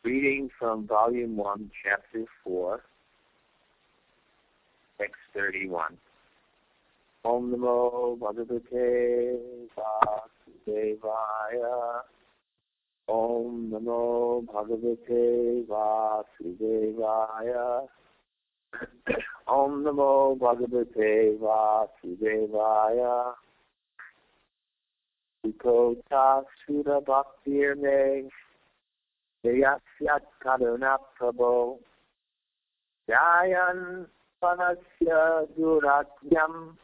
Reading from Volume 1, Chapter 4, Text 31. Om Namo Bhagavate Vasudevaya. Om Namo Bhagavate Vasudevaya. Om Namo Bhagavate Vasudevaya. Vikota Sudha Bhaktir Me. Jayasyat Karuna Prabho. Jayan Panasya Duratyam.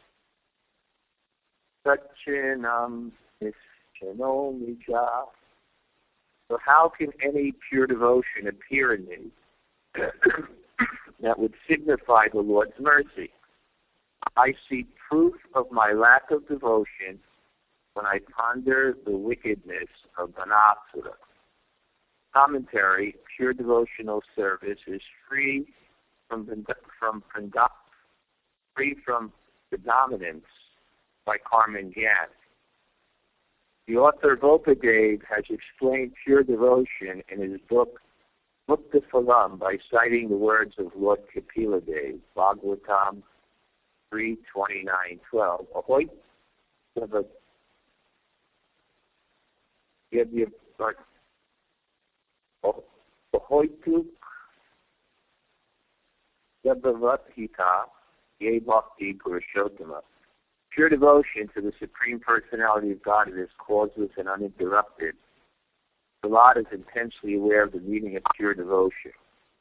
Satchinam Nischanomija. So how can any pure devotion appear in me that would signify the Lord's mercy? I see proof of my lack of devotion when I ponder the wickedness of Banasura. Commentary: pure devotional service is free from predominance by Karman Gyan. The author Vopadev has explained pure devotion in his book Mukta Phalam by citing the words of Lord Kapila Dev, Bhagavatam 3:29-12. Ahoy, Ahoytu Yabhavathita Ye Bhakti Purushottama. Pure devotion to the Supreme Personality of Godliness causeless and uninterrupted. Prahlad is intensely aware of the meaning of pure devotion.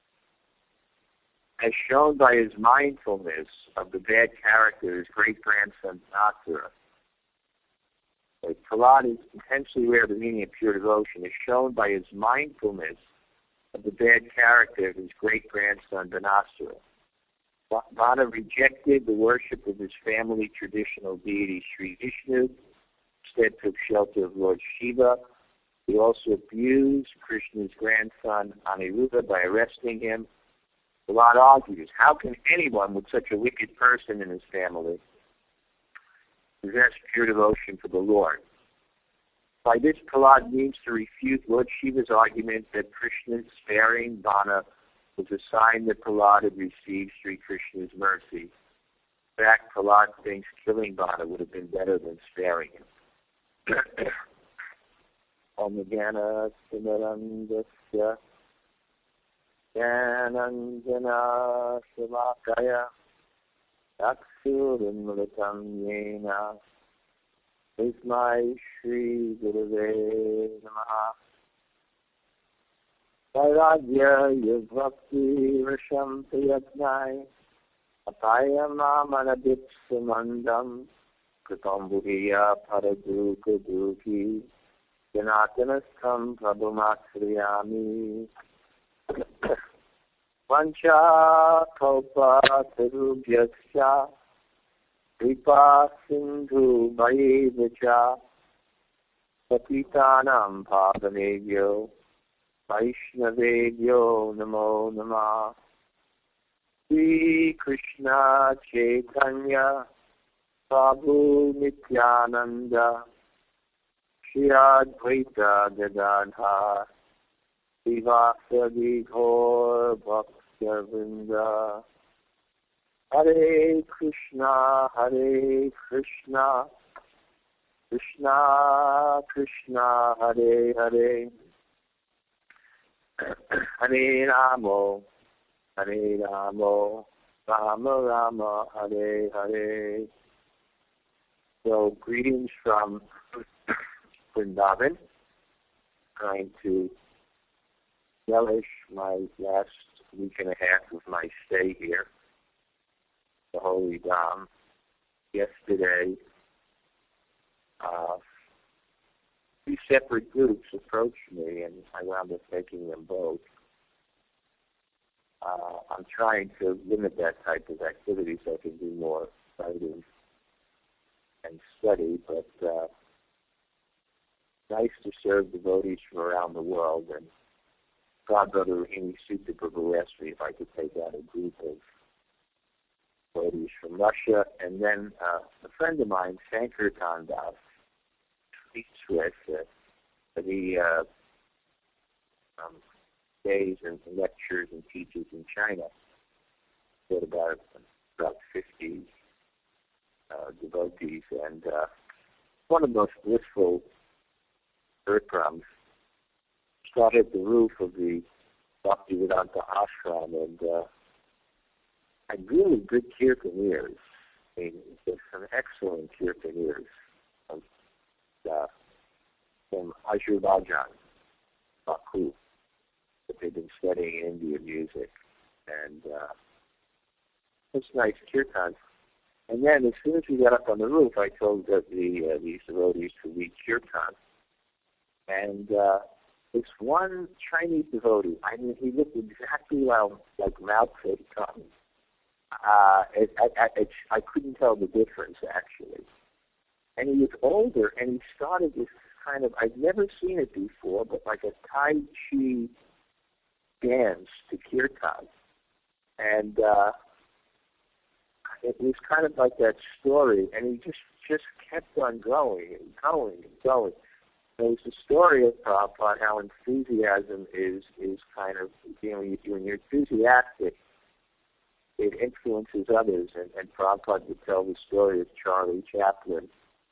As shown by his mindfulness of the bad character of his great-grandson Nasura. Prahlad is intensely aware of the meaning of pure devotion, as shown by his mindfulness of the bad character of his great-grandson Banasura. Vana rejected the worship of his family traditional deity Sri Vishnu, instead took shelter of Lord Shiva. He also abused Krishna's grandson Aniruddha by arresting him. Prahlad argues, how can anyone with such a wicked person in his family possess pure devotion for the Lord? By this, Prahlad means to refute Lord Shiva's argument that Krishna's sparing Vana was a sign that Prahlad had received Sri Krishna's mercy. In fact, Prahlad thinks killing Vana would have been better than sparing him. Om Jnana Simarandasya Jnananjana Shalakaya Aksurimritam Yena Ismai Shri Gurave Namaha. Vairagya Yavakti Risham Priyatnai Apayamamanadip Sumandam Kritambuhiya Paraduka Duki Janatanastham Prabhumasriyami. Vancha Kalpa Tarubhyasya Kripa Sindhu Vayevacha Patitanam Pavanevyo Vaishnavevyo Namo Namah. Sri Krishna Chaitanya Prabhu Nityananda Shri Advaita Gadadhar Srivasadi Gaur Bhaktavrinda. Hare Krishna Krishna Krishna Hare Hare Hare Ramo Rama Rama Hare Hare. So greetings from Vrindavan. Trying to relish my last week and a half of my stay here, the Holy Dham. Yesterday, two separate groups approached me, and I wound up taking them both. I'm trying to limit that type of activity so I can do more writing and study, but nice to serve devotees from around the world. And Godbrother Rohini Sutta Prabhu asked me if I could take out a group of devotees from Russia. And then a friend of mine, Sankirtan Das, speaks with that he stays and lectures and teaches in China. Got about 50 devotees, and one of the most blissful Bertrams started at the roof of the Bhaktivedanta ashram, and had really good kirtaneers. I mean, there's some excellent kirtaneers from Azerbaijan, Baku, that they've been studying Indian music, and it's nice kirtan. And then as soon as we got up on the roof, I told these devotees to lead kirtan. And this one Chinese devotee, I mean, he looked exactly like Mao Zedong. I couldn't tell the difference, actually. And he was older, and he started this kind of, I'd never seen it before, but like a Tai Chi dance to kirtan. And it was kind of like that story, and he just kept on going and going and going. There was a story of Prabhupada, how enthusiasm is kind of, when you're enthusiastic, it influences others, and Prabhupada would tell the story of Charlie Chaplin.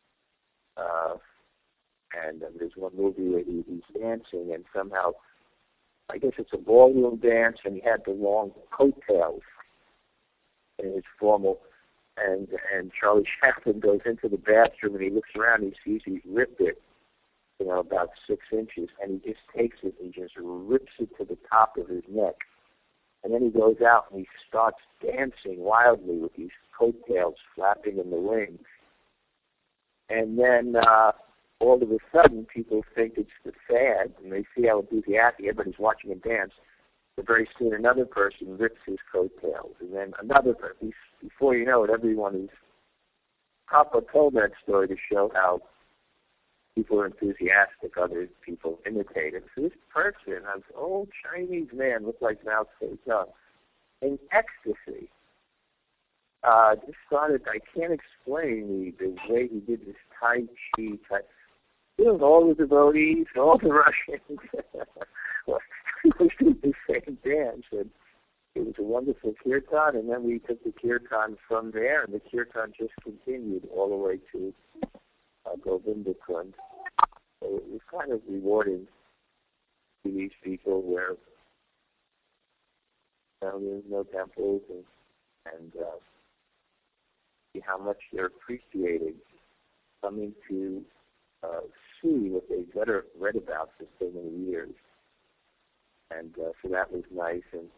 And there's one movie where he's dancing, and somehow, I guess it's a ballroom dance, and he had the long coattails in his formal, and Charlie Chaplin goes into the bathroom, and he looks around, and he sees he's ripped it, about 6 inches, and he just takes it and just rips it to the top of his neck. And then he goes out and he starts dancing wildly with these coattails flapping in the wind. And then all of a sudden, people think it's the fad, and they see how enthusiastic everybody's watching him dance. But very soon, another person rips his coattails, and then another person. Before you know it, everyone is. Papa told that story to show how people are enthusiastic, other people imitate it. So this person, an old Chinese man, looked like Mao Zedong, in ecstasy. Just started, I can't explain the way he did this Tai Chi type. All the devotees, all the Russians, we did the same dance, and it was a wonderful kirtan, and then we took the kirtan from there, and the kirtan just continued all the way to Govinda Kund. So it was kind of rewarding to these people where there's no temples, and see how much they're appreciating coming to see what they've read about for so many years. And so that was nice. And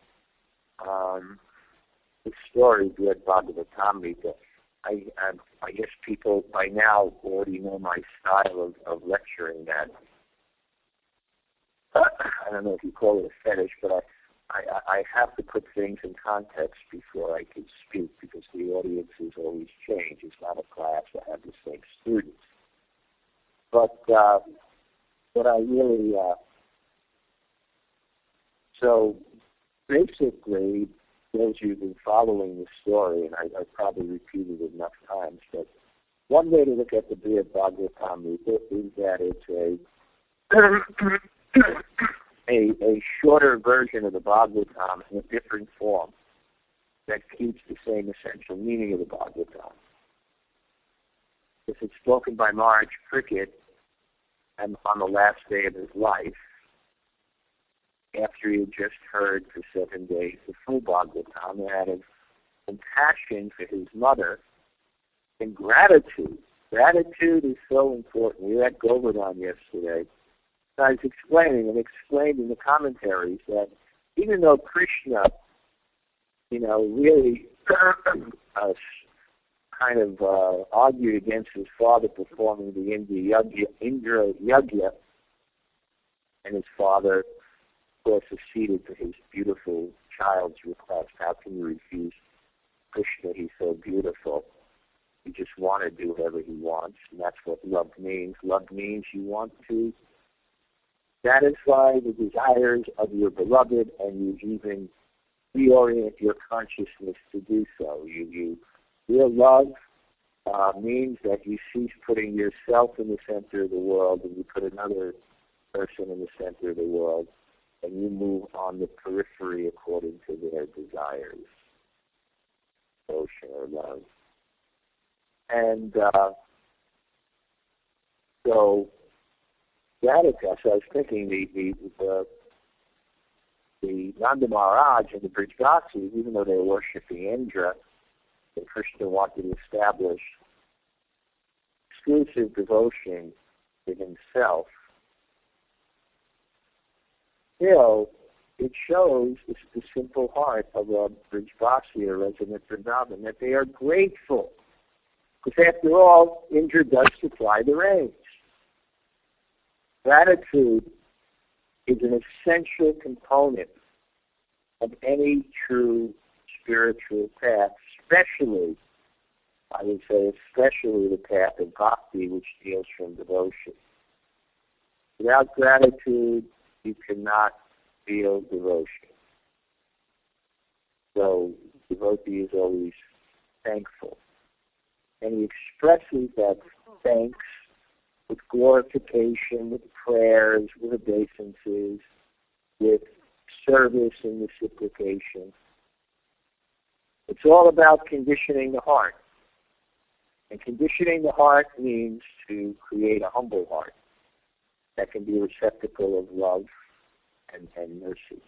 the story, Brihad Bhagavatamrita, I guess people by now already know my style of lecturing that. I don't know if you call it a fetish, but I have to put things in context before I can speak, because the audiences always change. It's not a class. I have the same students. But I really, so basically, those of you who've been following the story, and I've probably repeated it enough times, but one way to look at the Brihad Bhagavatamrita is that it's a shorter version of the Bhagavatam in a different form that keeps the same essential meaning of the Bhagavatam. If it's spoken by Maharaj Cricket and on the last day of his life, after he had just heard for 7 days the full Bhagavatam, out of compassion for his mother and gratitude. Gratitude is so important. We were at Govardhan yesterday. I was explaining and explained in the commentaries that even though Krishna, really kind of argued against his father performing the Indra Yagya, and his father, of course, acceded to his beautiful child's request. How can you refuse Krishna? He's so beautiful. You just want to do whatever he wants, and that's what love means. Love means you want to satisfy the desires of your beloved, and you even reorient your consciousness to do so. Real love means that you cease putting yourself in the center of the world, and you put another person in the center of the world. and you move on the periphery according to their desires, devotion or love. And so gratitude. So I was thinking the Nanda Maharaj and the Brijvasis, even though they were worshiping Indra, and Krishna wanted to establish exclusive devotion to himself, still, it shows the simple heart of a Brijvasi or resident Vrindavan, that they are grateful. Because after all, Indra does supply the rains. Gratitude is an essential component of any true spiritual path, especially, I would say, especially the path of bhakti, which deals from devotion. Without gratitude, you cannot feel devotion. So, devotee is always thankful. And he expresses that thanks with glorification, with prayers, with obeisances, with service and reciprocation. It's all about conditioning the heart. And conditioning the heart means to create a humble heart that can be a receptacle of love and mercy.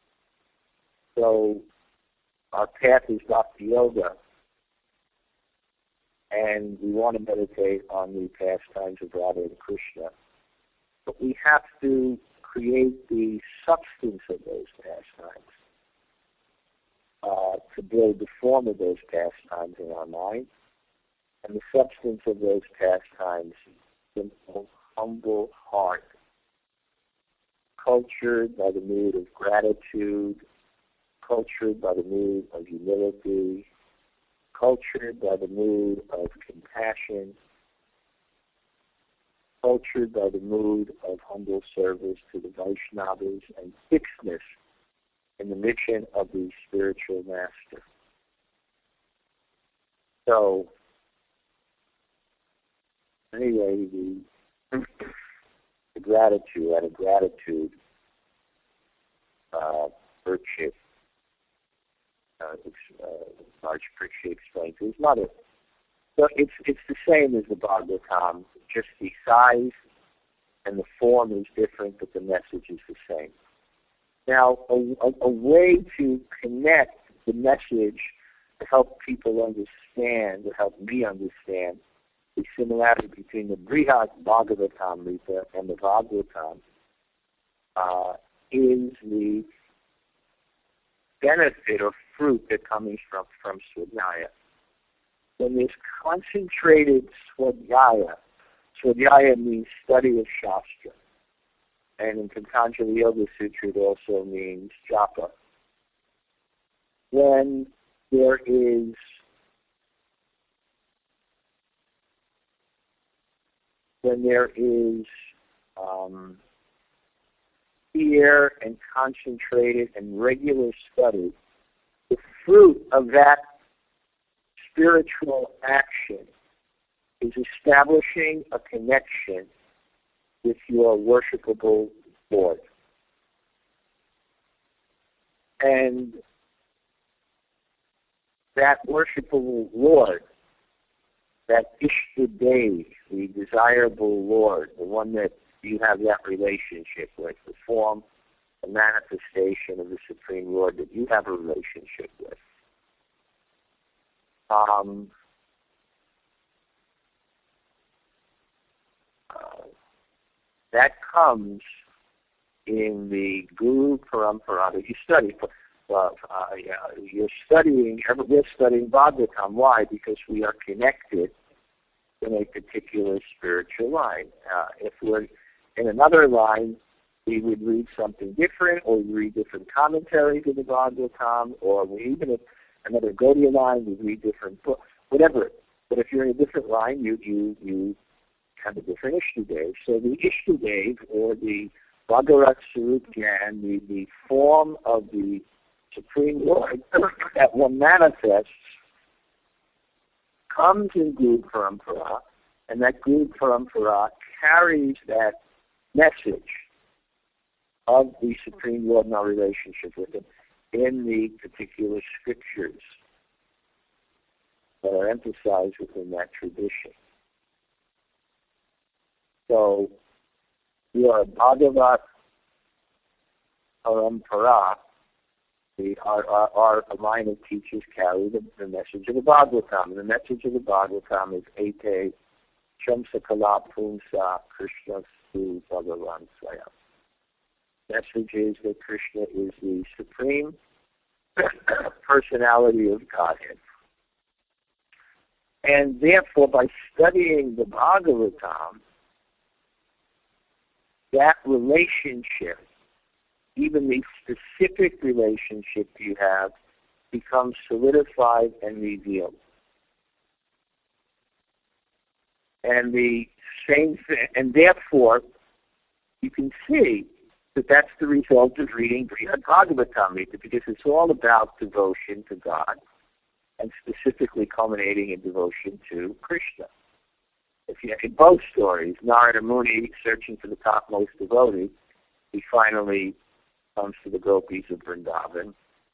So our path is Bhakti Yoga, and we want to meditate on the pastimes of Radha and Krishna. But we have to create the substance of those pastimes, to build the form of those pastimes in our mind. And the substance of those pastimes, simple, humble heart, cultured by the mood of gratitude, cultured by the mood of humility, cultured by the mood of compassion, cultured by the mood of humble service to the Vaishnavas, and fixedness in the mission of the spiritual master. So, anyway, the gratitude, out of gratitude, virtue, Marge Prixie explained to his mother. So it's the same as the Bhagavatam, just the size and the form is different, but the message is the same. Now, a way to connect the message to help people understand, to help me understand, the similarity between the Brihad Bhagavatamrita and the Bhagavatam is the benefit or fruit that comes from Swadhyaya. When there's concentrated Swadhyaya means study of Shastra. And in Patanjali Yoga Sutra it also means japa. When there is clear and concentrated and regular study, the fruit of that spiritual action is establishing a connection with your worshipable Lord. And that worshipable Lord, that Ishtadev, the desirable Lord, the one that you have that relationship with, the form, the manifestation of the Supreme Lord that you have a relationship with. That comes in the Guru Parampara that you study. We're studying Bhagavatam. Why? Because we are connected in a particular spiritual line. If we're in another line, we would read something different, or we read different commentary to the Bhagavatam, or we even if another Gaudiya line, we read different books, whatever. But if you're in a different line, you have a different Ishtadev. So the Ishtadev, or the Bhagavat Sarup Gyan, the form of the Supreme Lord that one manifests, comes in Guru Parampara, and that Guru Parampara carries that message of the Supreme Lord and our relationship with Him in the particular scriptures that are emphasized within that tradition. So, we are Bhagavat Parampara. Our line of teachers carry the message of the Bhagavatam. And the message of the Bhagavatam is Ete Chamsakala Pumsa Krishna Su Bhagavan Swayam. Message is that Krishna is the supreme personality of Godhead. And therefore, by studying the Bhagavatam, that relationship, even the specific relationship you have, becomes solidified and revealed. And the same thing, and therefore, you can see that that's the result of reading Bhagavatam, because it's all about devotion to God, and specifically culminating in devotion to Krishna. If you in both stories, Narada Muni searching for the topmost devotee, he finally comes to the gopis of Vrindavan,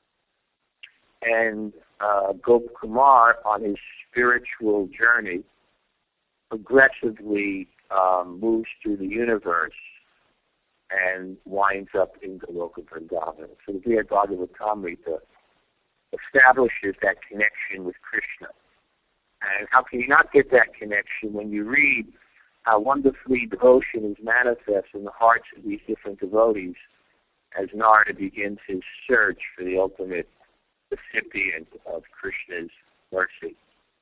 and Gopakumar on his spiritual journey progressively moves through the universe and winds up in Goloka Vrindavan. So the Brihad Bhagavatamrita establishes that connection with Krishna. And how can you not get that connection when you read how wonderfully devotion is manifest in the hearts of these different devotees as Narada begins his search for the ultimate recipient of Krishna's mercy.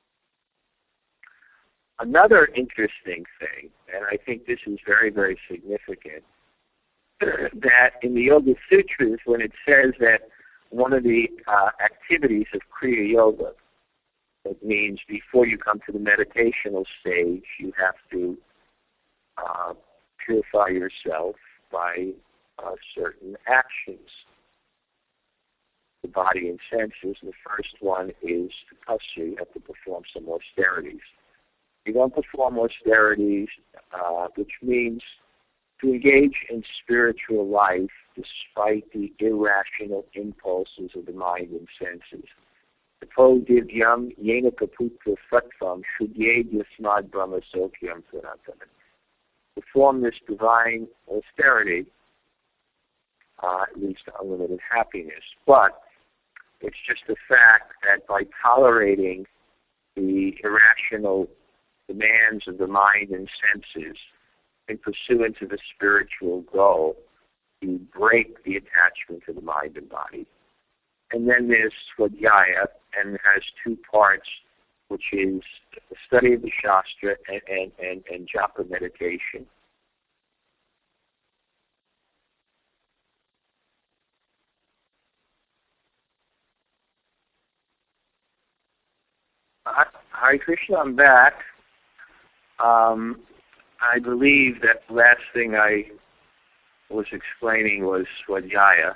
Another interesting thing, and I think this is very, very significant, that in the Yoga Sutras, when it says that one of the activities of Kriya Yoga, it means before you come to the meditational stage, you have to purify yourself by certain actions, the body and senses. The first one is tapasya. You have to perform some austerities. You don't perform austerities, which means to engage in spiritual life despite the irrational impulses of the mind and senses. Tapo divyam yena kaputra sattvam shudyed yasmad brahma sokyam sanatana. Perform this divine austerity leads to unlimited happiness. But it's just the fact that by tolerating the irrational demands of the mind and senses in pursuance of a spiritual goal, you break the attachment to the mind and body. And then there's Swadhyaya, and it has two parts, which is the study of the Shastra and japa meditation. Hare Krishna, I'm back. I believe that the last thing I was explaining was Swadhyaya.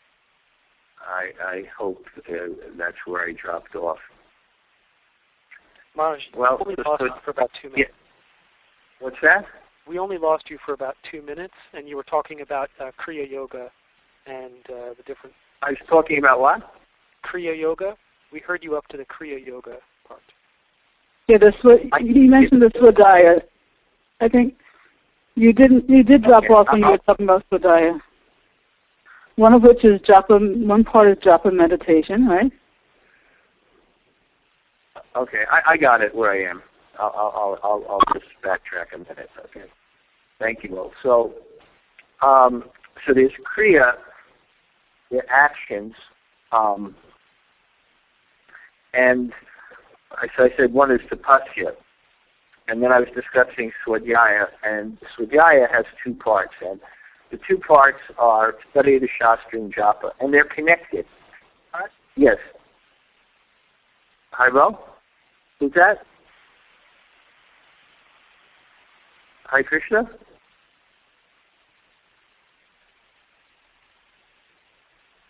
I hope that's where I dropped off. Maharaj, well, we only lost you for about 2 minutes. Yeah. What's that? We only lost you for about 2 minutes, and you were talking about Kriya Yoga and the different... I was talking about what? Kriya Yoga. We heard you up to the Kriya Yoga part. Yeah, you mentioned the Swadhyaya. I think you did drop off when you were talking about Swadhyaya. One of which is japa. One part is japa meditation, right? Okay, I got it where I am. I'll just backtrack a minute. Okay, thank you, Will. So there's kriya, the actions, and as I said, one is tapasya, and then I was discussing Swadhyaya, and Swadhyaya has two parts, and the two parts are study of the Shastra and japa, and they're connected. Yes. Hi, Will? Who's that? Hare Krishna?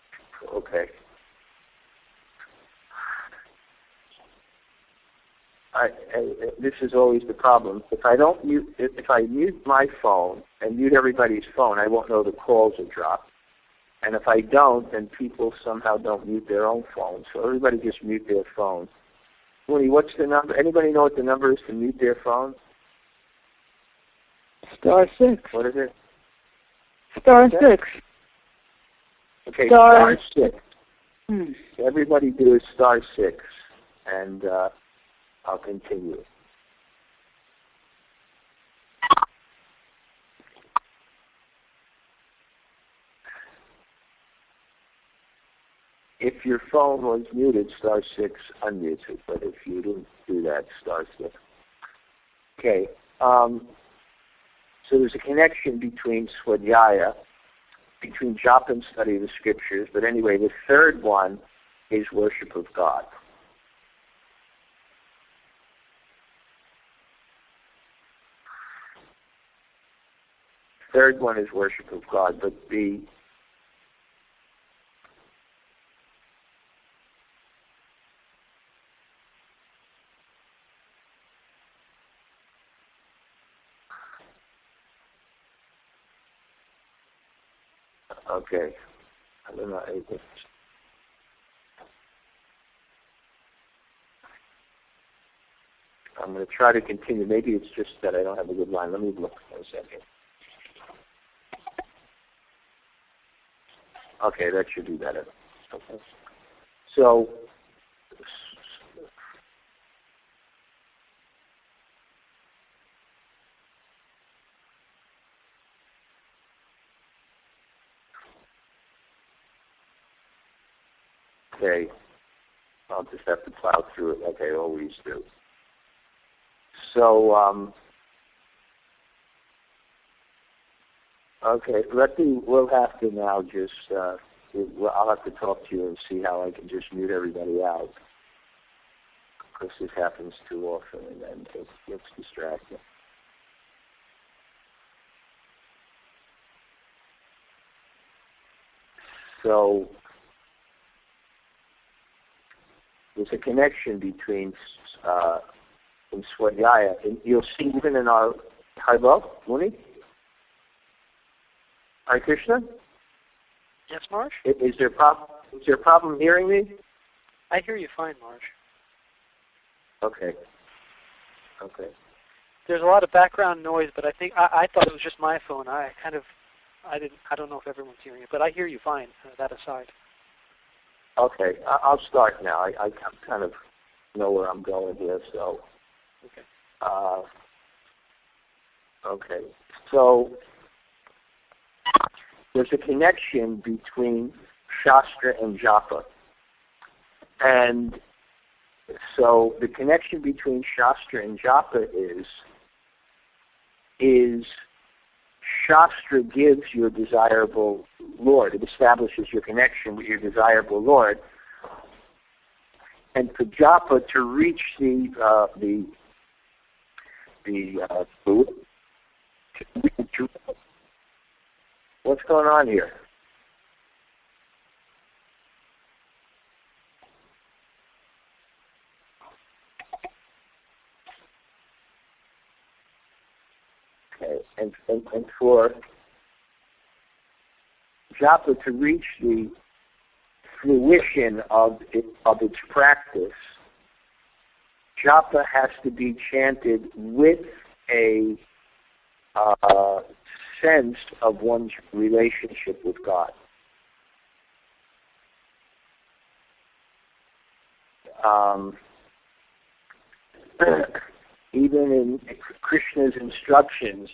Okay. this is always the problem. If I mute my phone and mute everybody's phone, I won't know the calls are dropped. And if I don't, then people somehow don't mute their own phones. So everybody just mute their phone. Mooney, what's the number? Anybody know what the number is to mute their phone? *6. What is it? *6. Okay, *6. Everybody do is *6, and I'll continue. If your phone was muted, *6 unmutes it, but if you didn't do that, *6. Okay, so there's a connection between Swadhyaya, between japa and study of the scriptures, but anyway, the third one is worship of God. Third one is worship of God, but the okay, I don't know. I'm going to try to continue. Maybe it's just that I don't have a good line. Let me look for a second. Okay, that should be better. Okay. So, okay, I'll just have to plow through it like I always do. So, okay, we'll have to now just, I'll have to talk to you and see how I can just mute everybody out. Because this happens too often and then it gets distracting. So, there's a connection between in Swadhyaya, and you'll see even in our Haribo, Muni? Hare Krishna? Yes, Marge? Is there a problem hearing me? I hear you fine, Marge. Okay. Okay. There's a lot of background noise, but I think I thought it was just my phone. I don't know if everyone's hearing it, but I hear you fine. That aside. Okay, I'll start now. I kind of know where I'm going here, so. Okay. Okay. So there's a connection between Shastra and Japa. And so the connection between Shastra and Japa is Shastra gives your desirable Lord. It establishes your connection with your desirable Lord. And for Japa to reach what's going on here? Okay, and for Japa to reach the fruition of its practice, Japa has to be chanted with a sense of one's relationship with God. Even in Krishna's instructions,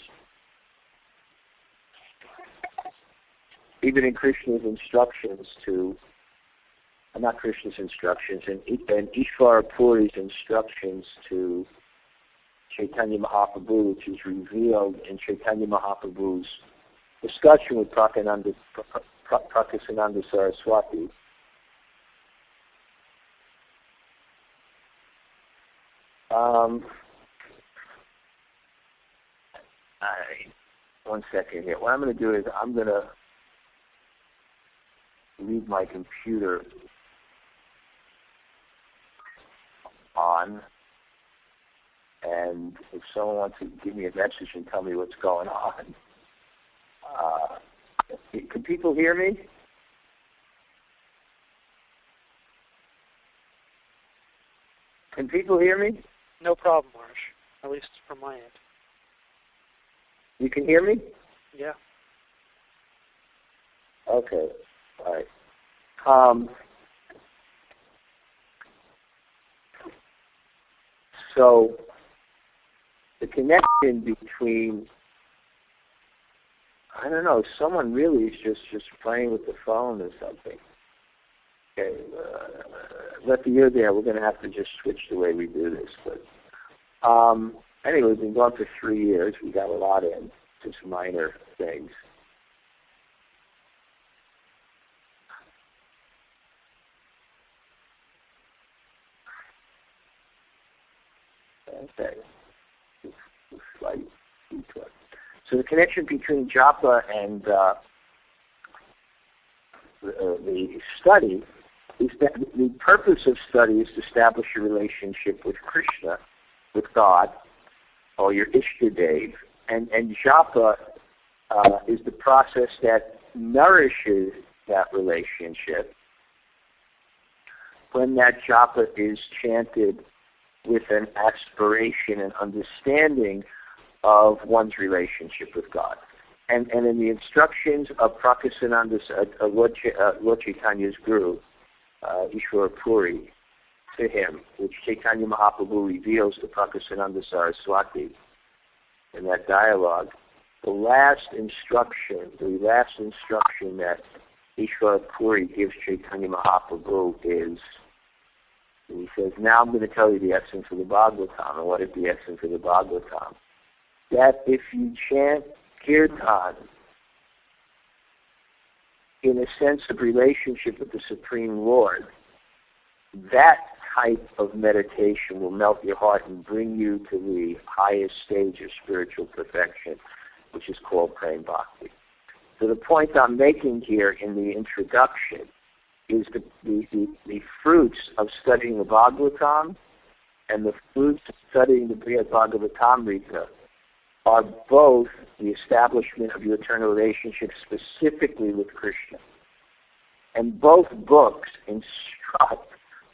not Krishna's instructions, and Ishvara Puri's instructions to Chaitanya Mahaprabhu, which is revealed in Chaitanya Mahaprabhu's discussion with Prakasananda Saraswati. One second here. What I'm going to do is I'm going to leave my computer on. And if someone wants to give me a message and tell me what's going on, can people hear me? Can people hear me? No problem, Marsh. At least from my end. You can hear me? Yeah. Okay. All right. So the connection between, I don't know, someone really is just playing with the phone or something. Okay, Lefty, you're there. We're going to have to just switch the way we do this. But anyway, we've been going for 3 years. We got a lot in, just minor things. Okay. So the connection between japa and the study is that the purpose of study is to establish a relationship with Krishna, with God, or your Ishtadev. And japa is the process that nourishes that relationship when that japa is chanted with an aspiration and understanding of one's relationship with God. And in the instructions of Prakasananda, Lord Chaitanya's guru, Ishwara Puri, to him, which Chaitanya Mahaprabhu reveals to Prakasananda Saraswati in that dialogue, the last instruction that Ishwara Puri gives Chaitanya Mahaprabhu is, he says, now I'm going to tell you the essence of the Bhagavatam. And what is the essence of the Bhagavatam? That if you chant kirtan in a sense of relationship with the Supreme Lord, that type of meditation will melt your heart and bring you to the highest stage of spiritual perfection, which is called Prem Bhakti. So the point I'm making here in the introduction is the fruits of studying the Bhagavatam and the fruits of studying the Brihad Bhagavatamrita are both the establishment of your eternal relationship specifically with Krishna. And both books instruct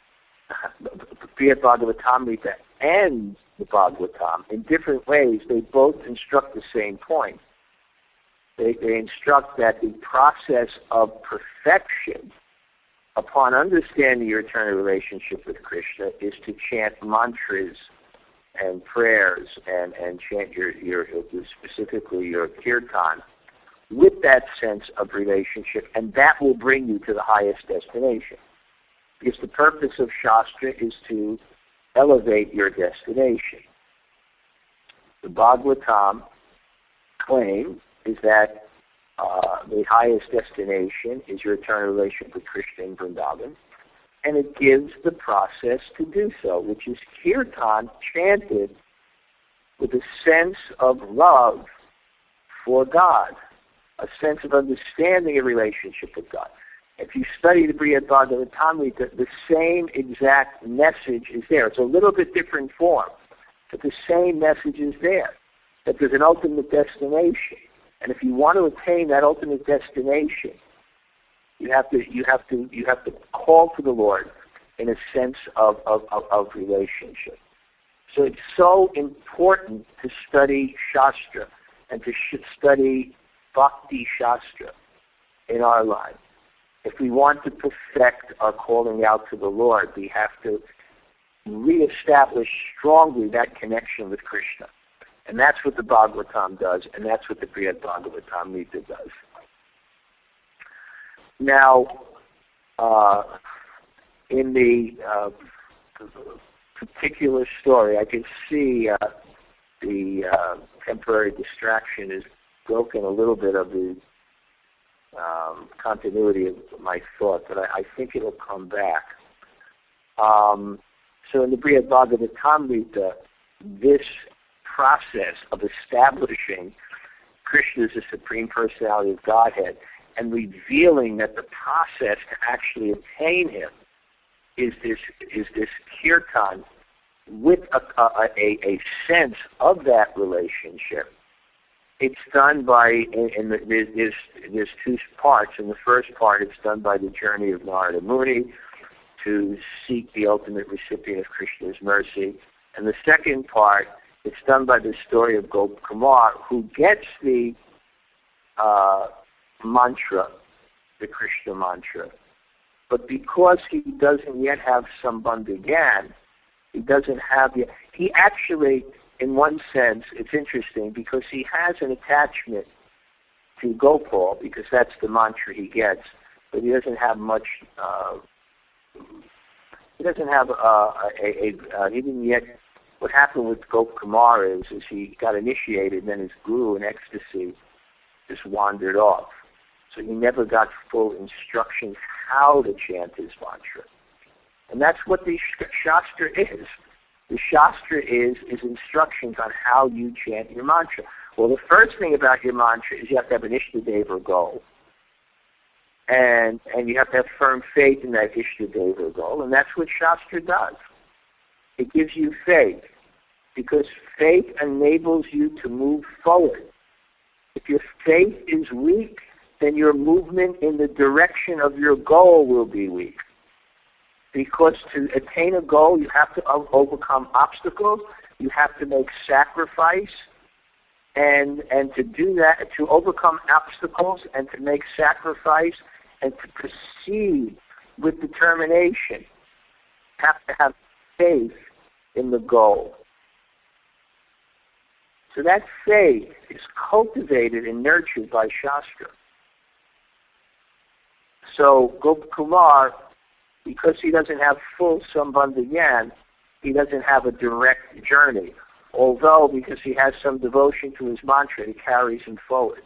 Brihad Bhagavatamrita and the Bhagavatam in different ways. They both instruct the same point. They instruct that the process of perfection upon understanding your eternal relationship with Krishna is to chant mantras and prayers and chant your specifically your kirtan with that sense of relationship, and that will bring you to the highest destination. Because the purpose of Shastra is to elevate your destination. The Bhagavatam claim is that the highest destination is your eternal relationship with Krishna in Vrindavan, and it gives the process to do so, which is kirtan chanted with a sense of love for God, a sense of understanding a relationship with God. If you study the Brihad Bhagavatamrita, the same exact message is there. It's a little bit different form, but the same message is there, that there's an ultimate destination. And if you want to attain that ultimate destination, you have to call to the Lord in a sense of relationship. So it's so important to study Shastra and to study Bhakti Shastra in our life. If we want to perfect our calling out to the Lord, we have to reestablish strongly that connection with Krishna. And that's what the Bhagavatam does, and that's what the Brihad Bhagavatamrita does. Now, in the particular story, I can see the temporary distraction has broken a little bit of the continuity of my thought, but I think it'll come back. So in the Brihad Bhagavatamrita, this process of establishing Krishna as the Supreme Personality of Godhead and revealing that the process to actually attain Him is this kirtan with a sense of that relationship. It's done by, there's two parts. In the first part, it's done by the journey of Narada Muni to seek the ultimate recipient of Krishna's mercy. And the second part, it's done by the story of Gopakumar, who gets the mantra, the Krishna mantra. But because he doesn't yet have Sambandha Gyan, he doesn't have yet, he actually, in one sense, it's interesting because he has an attachment to Gopal because that's the mantra he gets, but he doesn't have much, he doesn't have he didn't yet, what happened with Gopakumar is he got initiated and then his guru in ecstasy just wandered off. So he never got full instructions how to chant his mantra. And that's what the Shastra is. The Shastra is instructions on how you chant your mantra. Well, the first thing about your mantra is you have to have an Ishtadeva goal. And you have to have firm faith in that Ishtadeva goal, and that's what Shastra does. It gives you faith, because faith enables you to move forward. If your faith is weak, then your movement in the direction of your goal will be weak. Because to attain a goal, you have to overcome obstacles, you have to make sacrifice, and to do that, to overcome obstacles and to make sacrifice and to proceed with determination, you have to have faith in the goal. So that faith is cultivated and nurtured by Shastra. So Gopakumar, because he doesn't have full Sambandha Gyan, he doesn't have a direct journey. Although, because he has some devotion to his mantra, it carries him forward.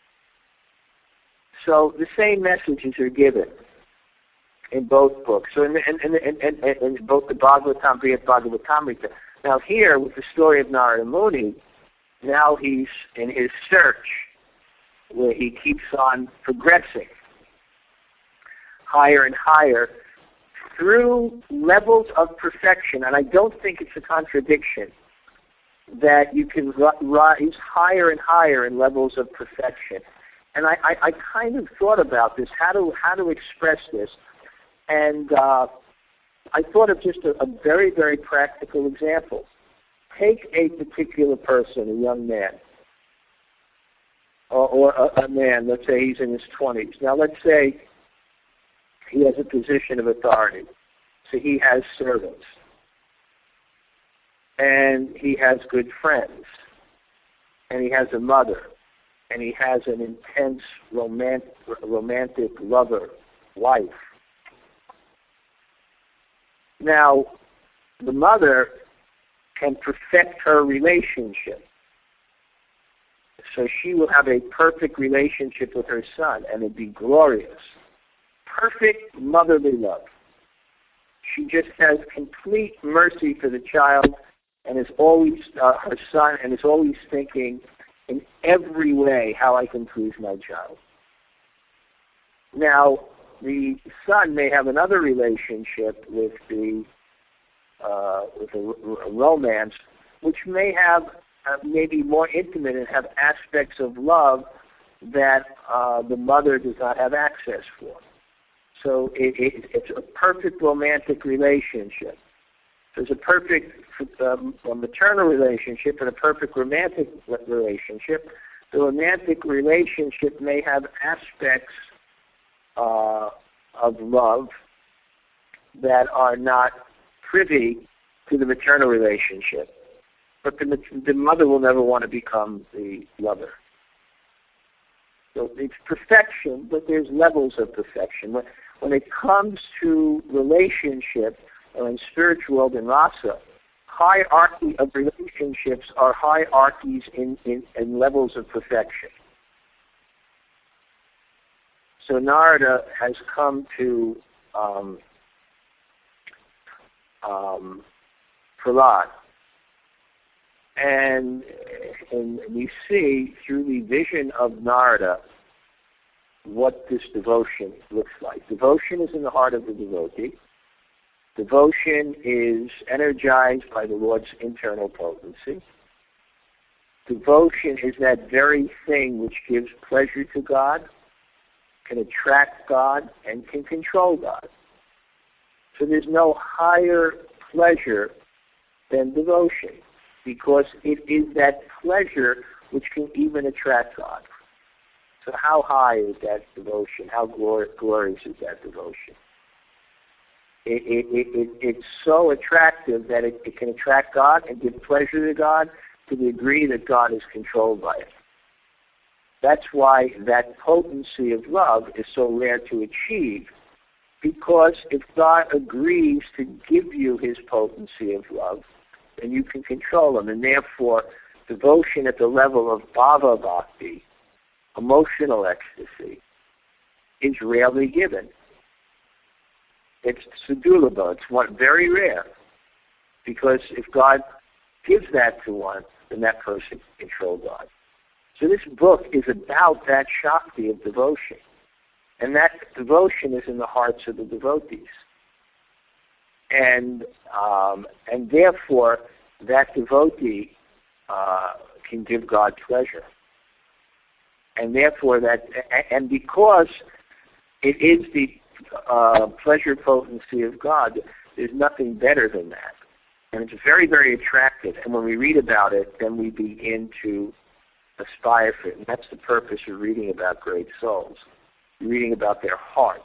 So the same messages are given in both books. So in both the Bhagavatam, Brihad Bhagavatamrita. Now here, with the story of Narada Muni, now he's in his search, where he keeps on progressing higher and higher through levels of perfection. And I don't think it's a contradiction that you can rise higher and higher in levels of perfection. And I kind of thought about this, how to express this. And I thought of just a very, very practical example. Take a particular person, a young man, or a man, let's say he's in his 20s. Now let's say he has a position of authority. So he has servants. And he has good friends. And he has a mother. And he has an intense romantic lover, wife. Now, the mother can perfect her relationship. So she will have a perfect relationship with her son, and it'd be glorious. Perfect motherly love. She just has complete mercy for the child, and is always her son, and is always thinking in every way how I can please my child. Now, the son may have another relationship with a romance, which may have maybe more intimate and have aspects of love that the mother does not have access for. So it's a perfect romantic relationship. There's a perfect maternal relationship and a perfect romantic relationship. The romantic relationship may have aspects of love that are not privy to the maternal relationship. But the mother will never want to become the lover. So it's perfection, but there's levels of perfection. When it comes to relationship, or in spiritual world and rasa, hierarchy of relationships are hierarchies in levels of perfection. So Narada has come to Prahlad, and we see through the vision of Narada what this devotion looks like. Devotion is in the heart of the devotee. Devotion is energized by the Lord's internal potency. Devotion is that very thing which gives pleasure to God, can attract God, and can control God. So there's no higher pleasure than devotion, because it is that pleasure which can even attract God. So how high is that devotion? How glorious is that devotion? It's so attractive that it can attract God and give pleasure to God to the degree that God is controlled by it. That's why that potency of love is so rare to achieve, because if God agrees to give you his potency of love, then you can control him. And therefore, devotion at the level of bhava bhakti, emotional ecstasy, is rarely given. It's sudulabha. It's very rare. Because if God gives that to one, then that person can control God. So this book is about that Shakti of devotion. And that devotion is in the hearts of the devotees. And therefore, that devotee can give God pleasure. And therefore, and because it is the pleasure potency of God, there's nothing better than that. And it's very, very attractive. And when we read about it, then we begin to aspire for it. And that's the purpose of reading about great souls, reading about their hearts.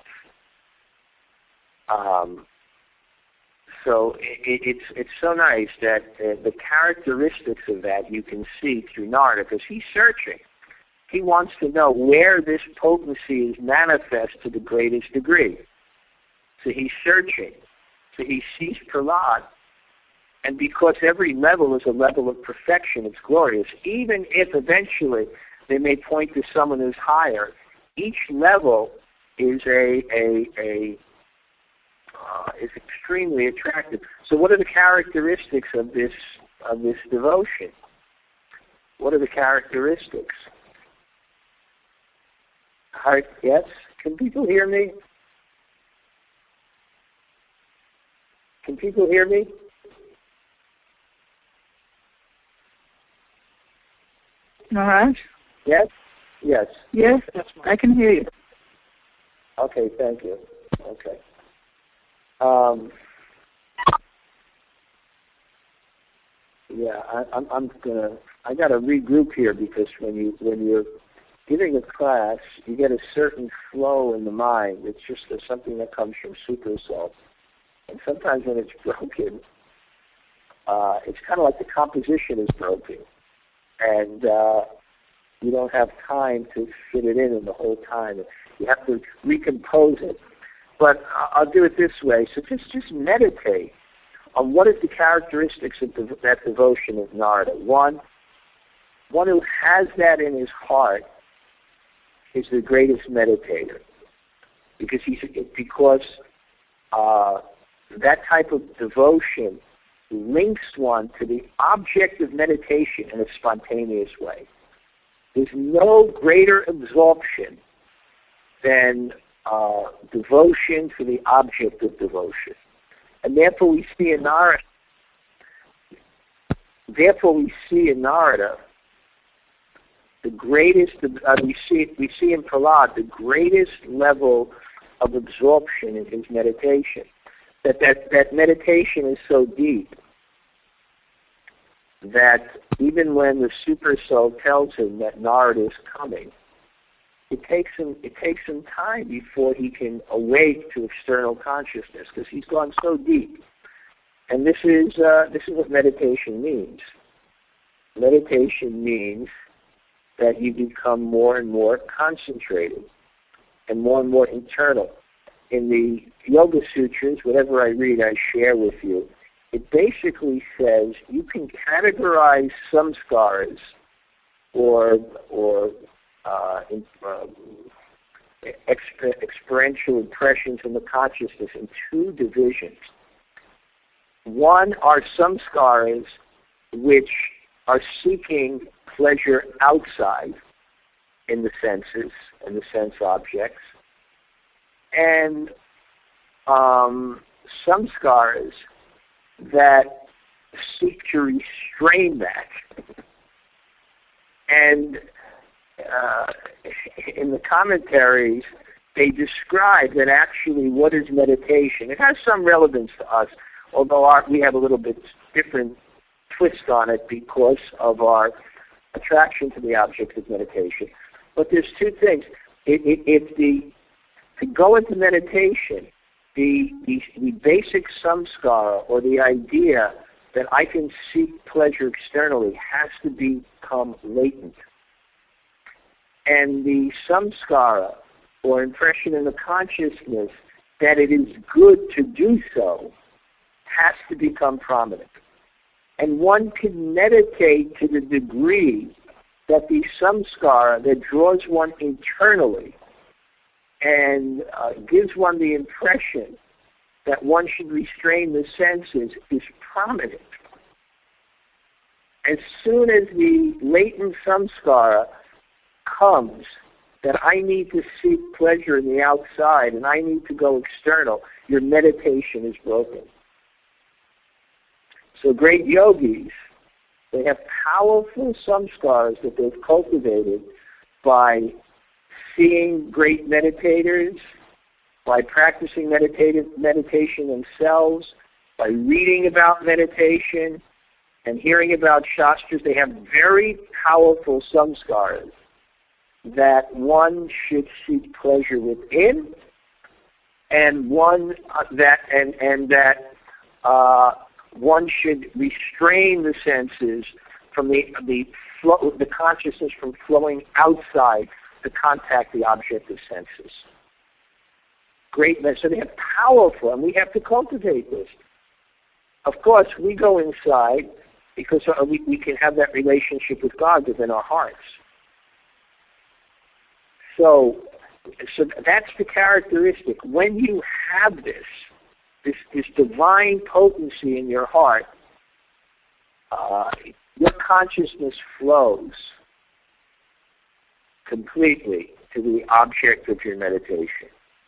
So it's so nice that the characteristics of that you can see through Narada, because he's searching. He wants to know where this potency is manifest to the greatest degree. So he's searching. So he sees Prahlad, and because every level is a level of perfection, it's glorious. Even if eventually they may point to someone who's higher, each level is is extremely attractive. So what are the characteristics of this devotion? What are the characteristics? Yes? Can people hear me? Can people hear me? Maharaj? Yes? Yes. Yes, I can hear you. Okay, thank you. Okay. I gotta regroup here, because when you're giving a class, you get a certain flow in the mind. It's just something that comes from super self. And sometimes when it's broken, it's kind of like the composition is broken. And you don't have time to fit it in the whole time. You have to recompose it. But I'll do it this way. So just meditate on what is the characteristics of that devotion of Narada. One who has that in his heart is the greatest meditator, because that type of devotion links one to the object of meditation in a spontaneous way. There's no greater absorption than devotion to the object of devotion. And therefore we see in Narada, the greatest, we see in Prahlad the greatest level of absorption in his meditation. That meditation is so deep that even when the super soul tells him that Narada is coming, it takes him time before he can awake to external consciousness, because he's gone so deep. And this is what meditation means. Meditation means that you become more and more concentrated and more internal. In the Yoga Sutras, whatever I read, I share with you. It basically says you can categorize samskaras or experiential impressions in the consciousness in two divisions. One are samskaras which are seeking pleasure outside in the senses and the sense objects, and samskaras that seek to restrain that. And in the commentaries, they describe that actually what is meditation. It has some relevance to us, although we have a little bit different twist on it because of our attraction to the object of meditation. But there's two things. To go into meditation, the basic samskara, or the idea that I can seek pleasure externally, has to become latent. And the samskara, or impression in the consciousness that it is good to do so, has to become prominent. And one can meditate to the degree that the samskara that draws one internally and gives one the impression that one should restrain the senses is prominent. As soon as the latent samskara comes, that I need to seek pleasure in the outside and I need to go external, your meditation is broken. So great yogis, they have powerful samskaras that they've cultivated by seeing great meditators, by practicing meditation themselves, by reading about meditation and hearing about shastras. They have very powerful samskaras that one should seek pleasure within, and one that one should restrain the senses from the consciousness from flowing outside to contact the object of senses. Great, so they are powerful, and we have to cultivate this. Of course, we go inside because we can have that relationship with God within our hearts. So that's the characteristic. When you have this divine potency in your heart, your consciousness flows completely to the object of your meditation.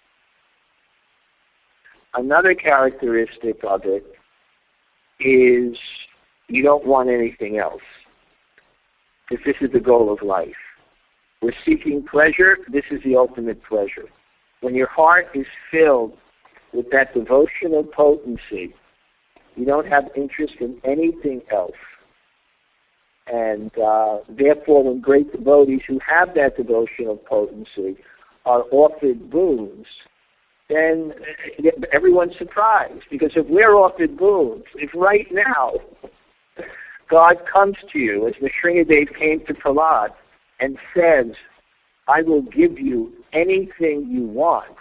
Another characteristic of it is you don't want anything else, because this is the goal of life. We're seeking pleasure. This is the ultimate pleasure. When your heart is filled with that devotional potency, you don't have interest in anything else. And therefore, when great devotees who have that devotional potency are offered boons, then everyone's surprised. Because if we're offered boons, if right now God comes to you, as Nrsingadev came to Prahlad, and says, I will give you anything you want,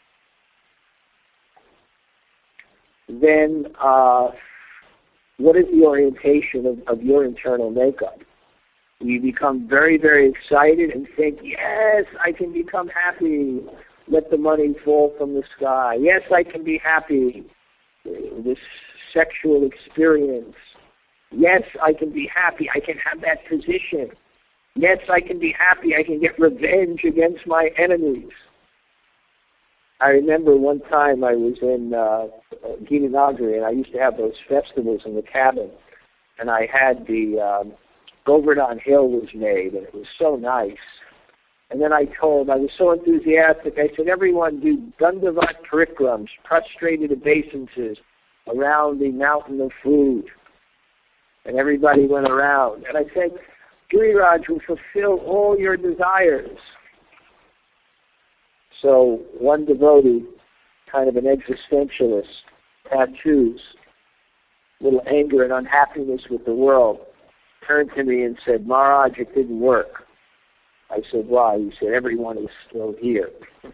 then what is the orientation of your internal makeup? You become very, very excited and think, yes, I can become happy. Let the money fall from the sky. Yes, I can be happy. This sexual experience. Yes, I can be happy. I can have that position. Yes, I can be happy. I can get revenge against my enemies. I remember one time I was in Gitanagari, and I used to have those festivals in the cabin, and I had the Govardhan Hill was made, and it was so nice. And then I was so enthusiastic, I said, everyone do Dandavat Parikrams, prostrated obeisances around the mountain of food. And everybody went around. And I said, Giriraj will fulfill all your desires. So one devotee, kind of an existentialist, tattoos, little anger and unhappiness with the world, turned to me and said, Maharaj, it didn't work. I said, why? He said, everyone is still here.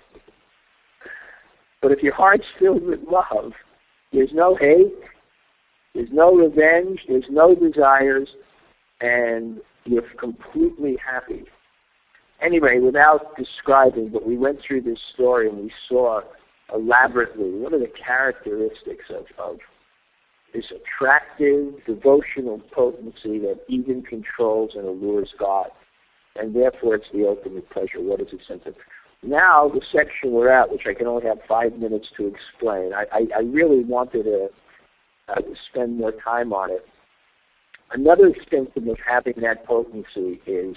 But if your heart's filled with love, there's no hate, there's no revenge, there's no desires, and you're completely happy. Anyway, without describing, but we went through this story and we saw elaborately what are the characteristics of this attractive, devotional potency that even controls and allures God. And therefore it's the ultimate pleasure. What is its sense of? Now, the section we're at, which I can only have 5 minutes to explain, I really wanted to spend more time on it. Another symptom of having that potency is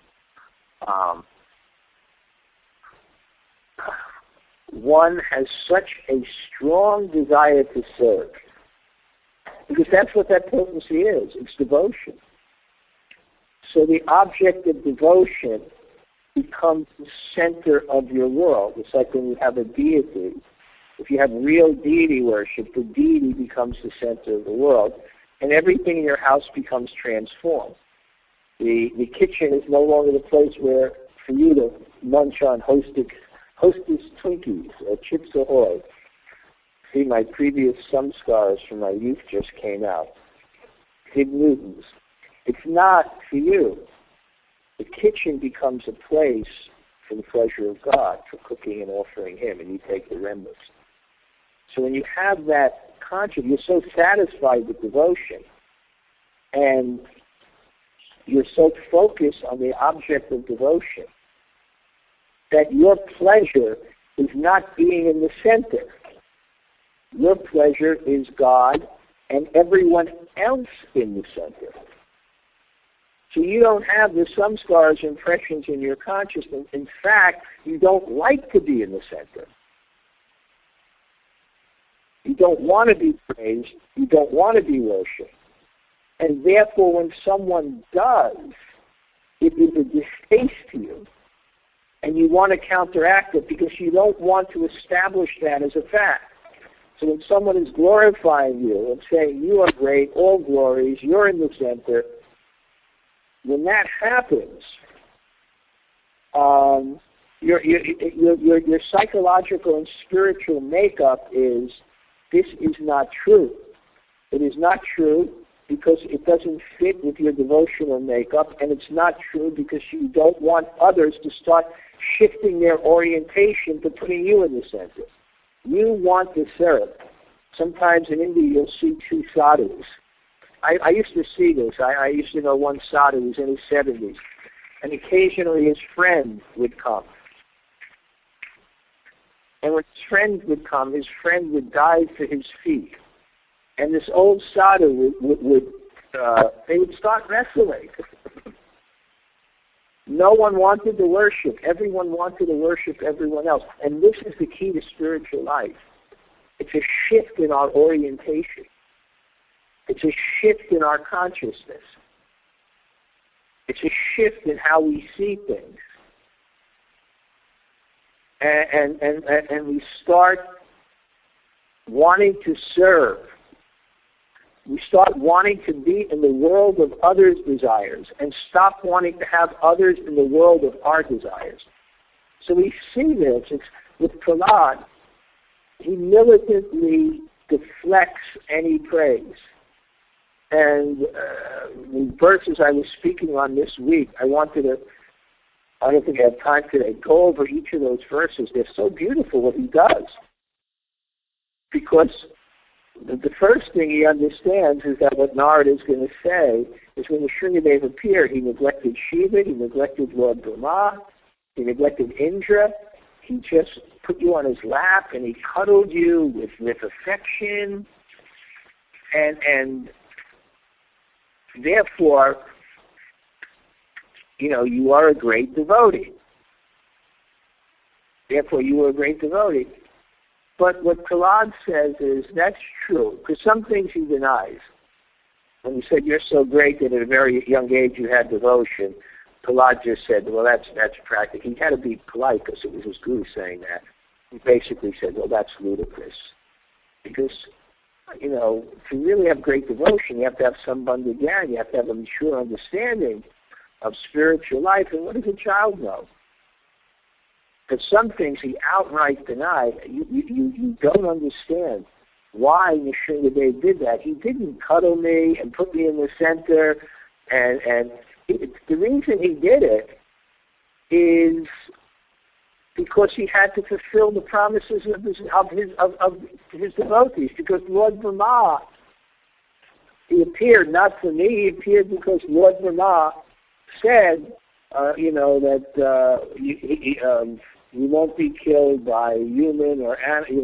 one has such a strong desire to serve, because that's what that potency is. It's devotion. So the object of devotion becomes the center of your world. It's like when you have a deity. If you have real deity worship, the deity becomes the center of the world, and everything in your house becomes transformed. The kitchen is no longer the place where for you to munch on Hostess Twinkies or Chips Ahoy. See, my previous sun scars from my youth just came out. Fig Newtons. It's not for you. The kitchen becomes a place for the pleasure of God, for cooking and offering Him, and you take the remnants. So when you have that conscience, you're so satisfied with devotion, and you're so focused on the object of devotion, that your pleasure is not being in the center. Your pleasure is God and everyone else in the center. So you don't have the samskaras, impressions in your consciousness. In fact, you don't like to be in the center. You don't want to be praised. You don't want to be worshipped. And therefore, when someone does, it is a distaste to you. And you want to counteract it because you don't want to establish that as a fact. So when someone is glorifying you and saying, you are great, all glories, you're in the center, when that happens, your psychological and spiritual makeup is, this is not true. It is not true because it doesn't fit with your devotional makeup, and it's not true because you don't want others to start shifting their orientation to putting you in the center. You want to serve. Sometimes in India you'll see two sadhus. I used to see this. I used to know one sadhu who was in his 70s, and occasionally his friend would come. And when his friend would come, his friend would dive for his feet. And this old sadhu they would start wrestling. No one wanted to worship. Everyone wanted to worship everyone else. And this is the key to spiritual life. It's a shift in our orientation. It's a shift in our consciousness. It's a shift in how we see things. And we start wanting to serve. We start wanting to be in the world of others' desires and stop wanting to have others in the world of our desires. So we see this. It's with Prahlad. He militantly deflects any praise. And the verses I was speaking on this week, I don't think I have time today, go over each of those verses. They're so beautiful what he does. Because the first thing he understands is that what Narada is going to say is when the Shringadeva appeared, he neglected Shiva, he neglected Lord Brahma, he neglected Indra. He just put you on his lap and he cuddled you with affection. And therefore, you are a great devotee. Therefore, you are a great devotee. But what Prahlad says is, that's true, because some things he denies. When he said, you're so great that at a very young age you had devotion, Prahlad just said, well, that's practical. He had to be polite because it was his guru saying that. He basically said, well, that's ludicrous. Because, to really have great devotion, you have to have some bandha gyan, you have to have a mature understanding of spiritual life. And what does a child know? Because some things he outright denied. You don't understand why Nrsimhadev did that. He didn't cuddle me and put me in the center. And the reason he did it is because he had to fulfill the promises of his devotees. Because Lord Brahma, he appeared not for me. He appeared because Lord Brahma said, that You won't be killed by human or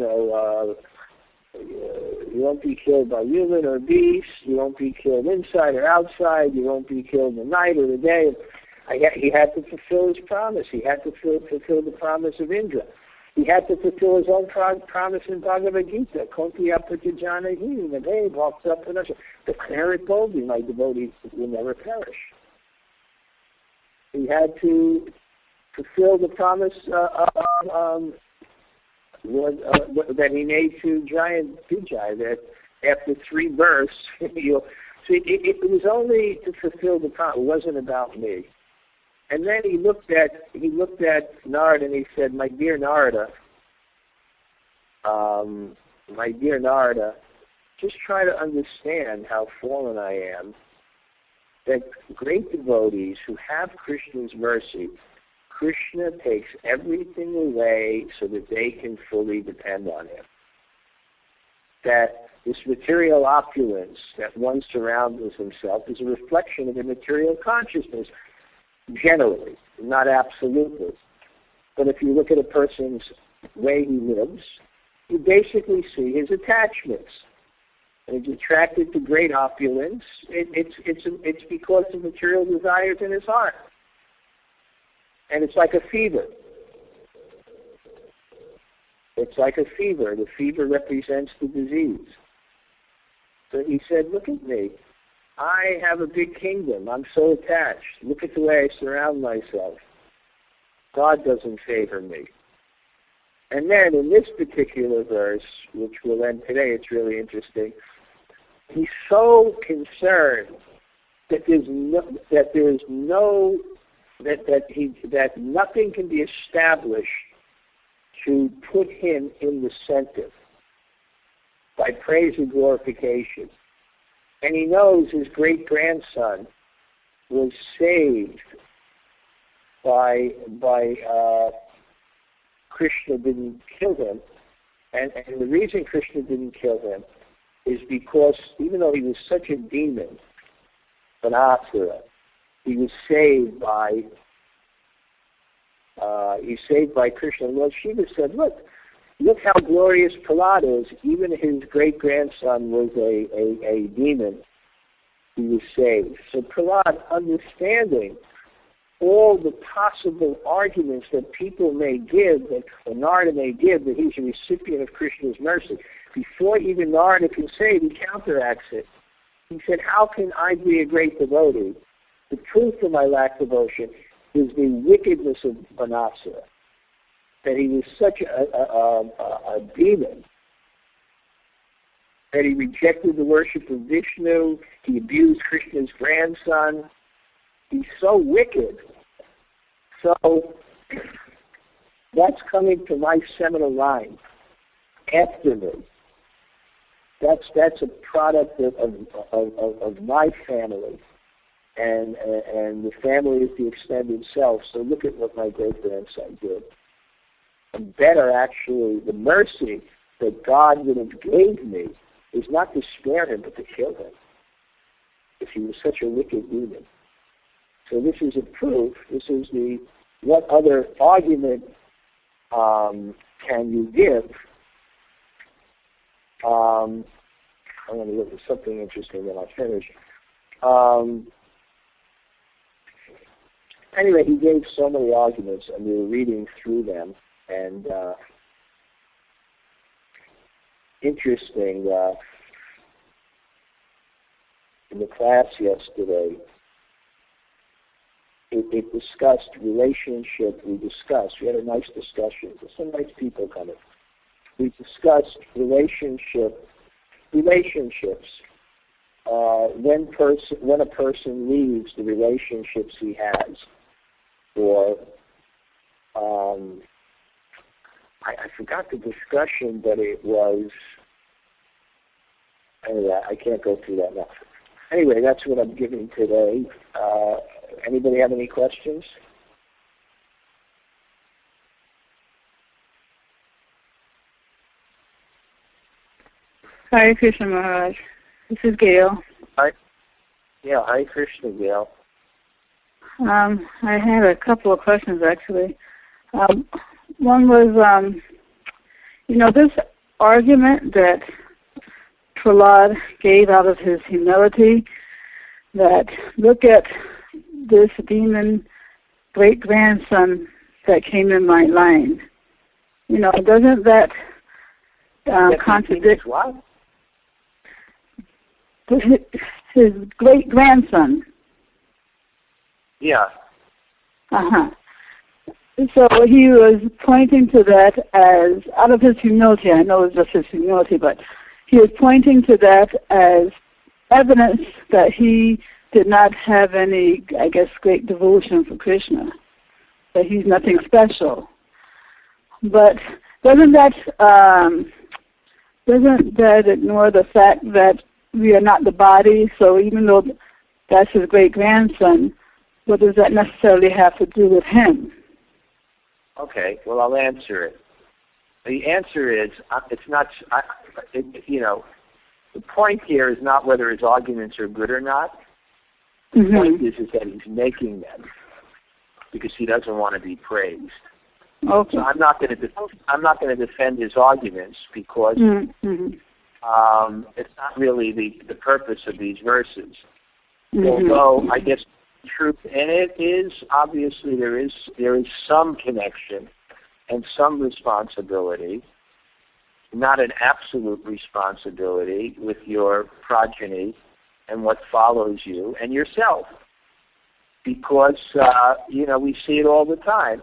you won't be killed by human or beast. You won't be killed inside or outside. You won't be killed in the night or the day. He had to fulfill his promise. He had to fulfill the promise of Indra. He had to fulfill his own promise in Bhagavad Gita. Konti apatijana hi, nade walks up to us. Declare it boldly, my devotees will never perish. He had to fulfill the promise that he made to Giant Vijay, that after 3 births, you'll see. It was only to fulfill the promise. It wasn't about me. And then he looked at Narada and he said, my dear Narada, just try to understand how fallen I am, that great devotees who have Krishna's mercy, Krishna takes everything away so that they can fully depend on him. That this material opulence that one surrounds himself is a reflection of the material consciousness, generally, not absolutely. But if you look at a person's way he lives, you basically see his attachments. And he's attracted to great opulence. It's because of material desires in his heart. And it's like a fever. It's like a fever. The fever represents the disease. So he said, look at me. I have a big kingdom. I'm so attached. Look at the way I surround myself. God doesn't favor me. And then in this particular verse, which we'll end today, it's really interesting. He's so concerned that that nothing can be established to put him in the center by praise and glorification. And he knows his great-grandson was saved by Krishna didn't kill him. And the reason Krishna didn't kill him is because even though he was such a demon, an asura, he was saved by Krishna. And Lord Shiva said, look how glorious Prahlad is. Even his great-grandson was a demon. He was saved. So Prahlad, understanding all the possible arguments that people may give, that Narada may give, that he's a recipient of Krishna's mercy, before even Narada can say it, he counteracts it. He said, how can I be a great devotee? The proof of my lack of devotion is the wickedness of Banasura, that he was such a demon, that he rejected the worship of Vishnu, he abused Krishna's grandson. He's so wicked. So that's coming to my seminal line after me. That's a product of my family, and the family is the extended self. So look at what my great-grandson did. And better, actually, the mercy that God would have gave me is not to spare him, but to kill him, if he was such a wicked demon. So this is a proof. This is what other argument can you give? I'm going to look at something interesting when I finish. Anyway, he gave so many arguments, and we were reading through them. And interesting, in the class yesterday, it discussed relationship. We had a nice discussion. There's some nice people coming. We discussed relationships. When a person leaves the relationships he has, or I forgot the discussion, but it was. Anyway, I can't go through that now. Anyway, that's what I'm giving today. Anybody have any questions? Hare Krishna Maharaj. This is Gail. Hi. Yeah, Hare Krishna, Gail. I have a couple of questions, actually. One was, this argument that Prahlad gave out of his humility, that look at this demon great-grandson that came in my line. Doesn't that contradict what? His great-grandson. Yeah. Uh-huh. So he was pointing to that as, out of his humility, I know it's just his humility, but he was pointing to that as evidence that he did not have any, I guess, great devotion for Krishna, that he's nothing special. But doesn't that ignore the fact that we are not the body? So even though that's his great-grandson, what does that necessarily have to do with him? Okay, well, I'll answer it. The answer is, it's not, the point here is not whether his arguments are good or not. The point is that he's making them because he doesn't want to be praised. Okay. So I'm not going to defend his arguments because it's not really the purpose of these verses. Although I guess the truth in it is obviously there is some connection and some responsibility, not an absolute responsibility, with your progeny and what follows you and yourself, because we see it all the time.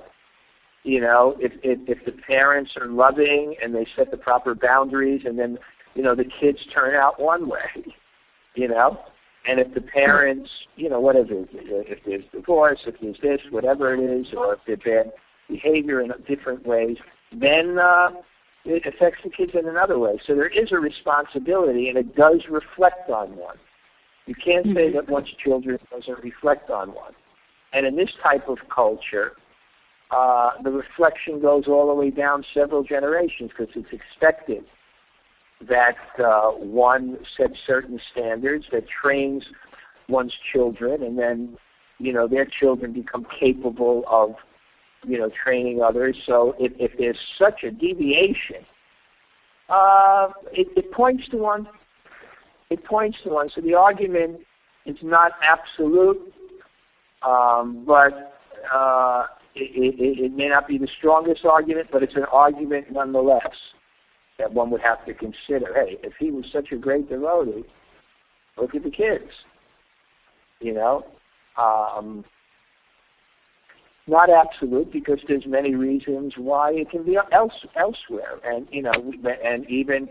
If the parents are loving and they set the proper boundaries, and then the kids turn out one way, and if the parents, whatever, if there's divorce, if there's this, whatever it is, or if there's bad behavior in different ways, then it affects the kids in another way. So there is a responsibility, and it does reflect on one. You can't say that one's children doesn't reflect on one. And in this type of culture, the reflection goes all the way down several generations because it's expected that one sets certain standards, that trains one's children, and then, their children become capable of, training others. So if there's such a deviation, it points to one. It points to one. So the argument is not absolute, but it may not be the strongest argument, but it's an argument nonetheless that one would have to consider. Hey, if he was such a great devotee, look at the kids. Not absolute, because there's many reasons why it can be elsewhere, and and even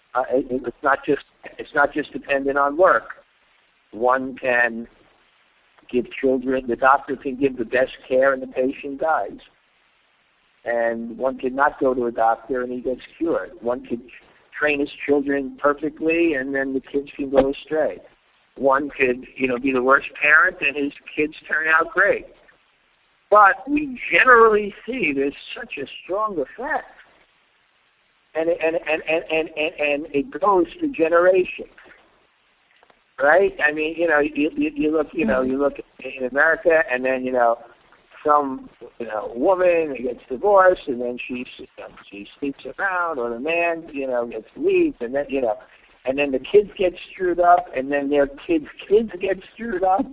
it's not just dependent on work. One can give children, the doctor can give the best care, and the patient dies. And one could not go to a doctor and he gets cured. One could train his children perfectly, and then the kids can go astray. One could, be the worst parent, and his kids turn out great. But we generally see there's such a strong effect, and it goes to generations, right? I mean, you look in America, and then some woman gets divorced, and then she sleeps around, or the man gets leaves, and then and then the kids get screwed up, and then their kids get screwed up.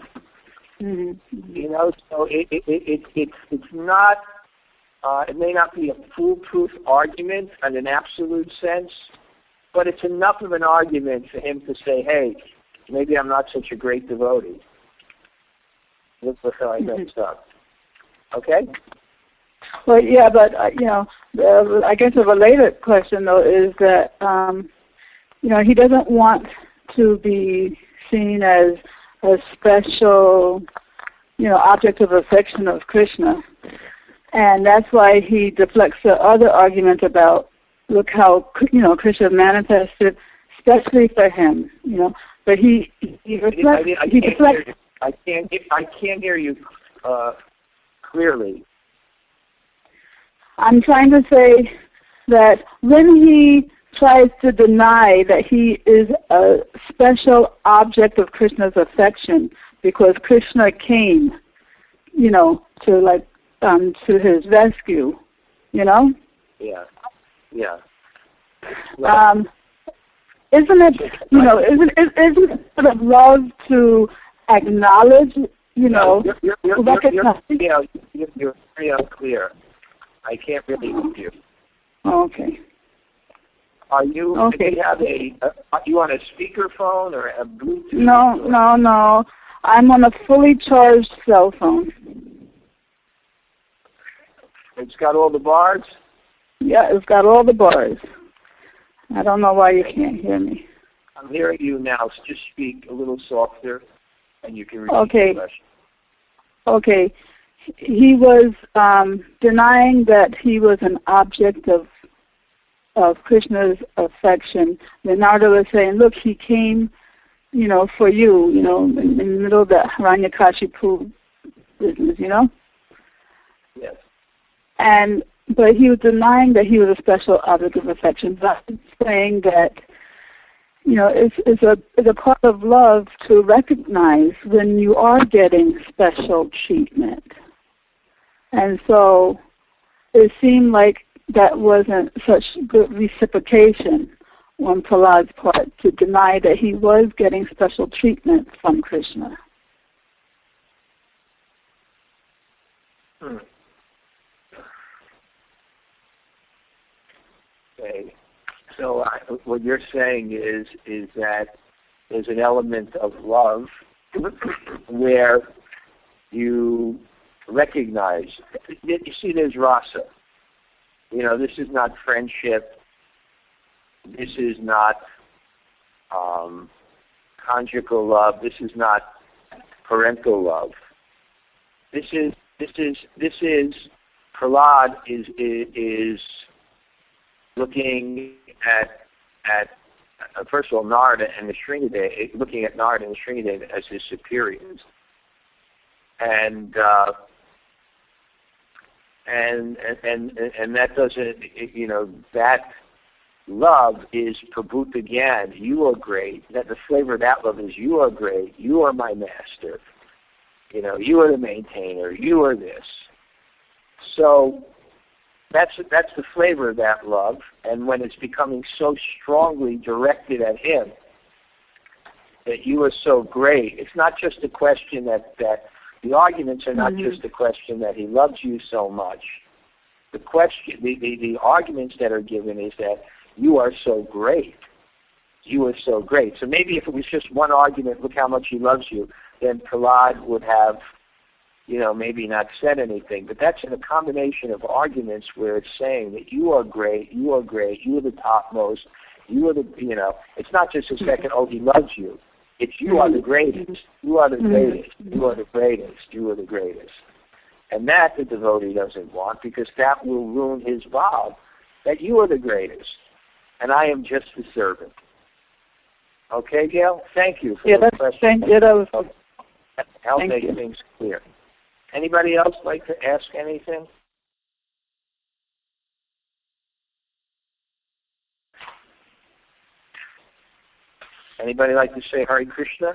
So it's not. It may not be a foolproof argument in an absolute sense, but it's enough of an argument for him to say, "Hey, maybe I'm not such a great devotee. Look how I messed up." Okay. Well, yeah, but I guess a related question though is that he doesn't want to be seen as a special, object of affection of Krishna, and that's why he deflects the other argument about look how Krishna manifested, especially for him, But he reflects. I can't hear you clearly. I'm trying to say that when he tries to deny that he is a special object of Krishna's affection because Krishna came, to his rescue, you know? Yeah. Yeah. Isn't it, isn't it sort of love to acknowledge, recognize? You're very unclear. I can't really hear you. Okay. Are you? Okay. Do you have are you on a speakerphone or a Bluetooth? No. I'm on a fully charged cell phone. It's got all the bars? Yeah, it's got all the bars. I don't know why you can't hear me. I'm hearing you now. So just speak a little softer, and you can repeat the question. Okay. He was denying that he was an object of Krishna's affection. Leonardo was saying, look, he came, for you, in the middle of that Hiranyakashipu business, Yes. But he was denying that he was a special object of affection, thus saying that, it's a part of love to recognize when you are getting special treatment. And so it seemed like that wasn't such good reciprocation on Prahlad's part to deny that he was getting special treatment from Krishna. Okay. So what you're saying is that there's an element of love where you recognize. You see, there's rasa. This is not friendship. This is not conjugal love. This is not parental love. This is Prahlad is looking at first of all Narada and the Sringadeva, looking at Narada and Sringadeva as his superiors, and that doesn't, that love is Prabhuta Gyan. You are great. That the flavor of that love is you are great. You are my master. You are the maintainer. You are this. So that's the flavor of that love. And when it's becoming so strongly directed at him, that you are so great, it's not just a question that the arguments are not just a question that he loves you so much. The question, the arguments that are given is that you are so great. You are so great. So maybe if it was just one argument, look how much he loves you, then Prahlad would have, maybe not said anything. But that's in a combination of arguments where it's saying that you are great, you are great, you are the topmost, you are the, it's not just a second, he loves you. It's you are the greatest. You are the greatest. You are the greatest. You are the greatest. And that the devotee doesn't want, because that will ruin his vow that you are the greatest and I am just the servant. Okay, Gail? Thank you for the question. I'll make things clear. Anybody else like to ask anything? Anybody like to say Hare Krishna?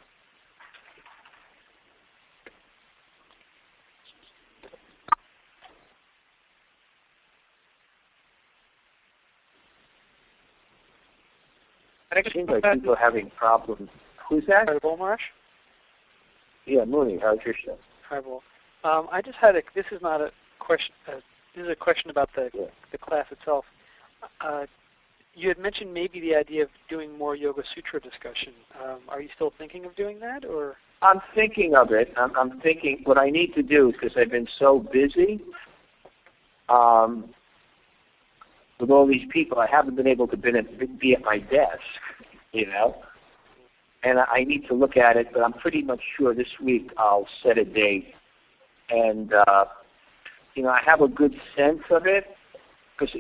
It seems like people are having problems. Who's that? Haribo Marsh? Yeah, Mooney, Hare Krishna. Haribo. I just had this is not a question, this is a question about the class itself. You had mentioned maybe the idea of doing more Yoga Sutra discussion. Are you still thinking of doing that, or? I'm thinking of it. I'm thinking what I need to do, because I've been so busy with all these people, I haven't been able to be at my desk, And I need to look at it, but I'm pretty much sure this week I'll set a date. And, I have a good sense of it, because,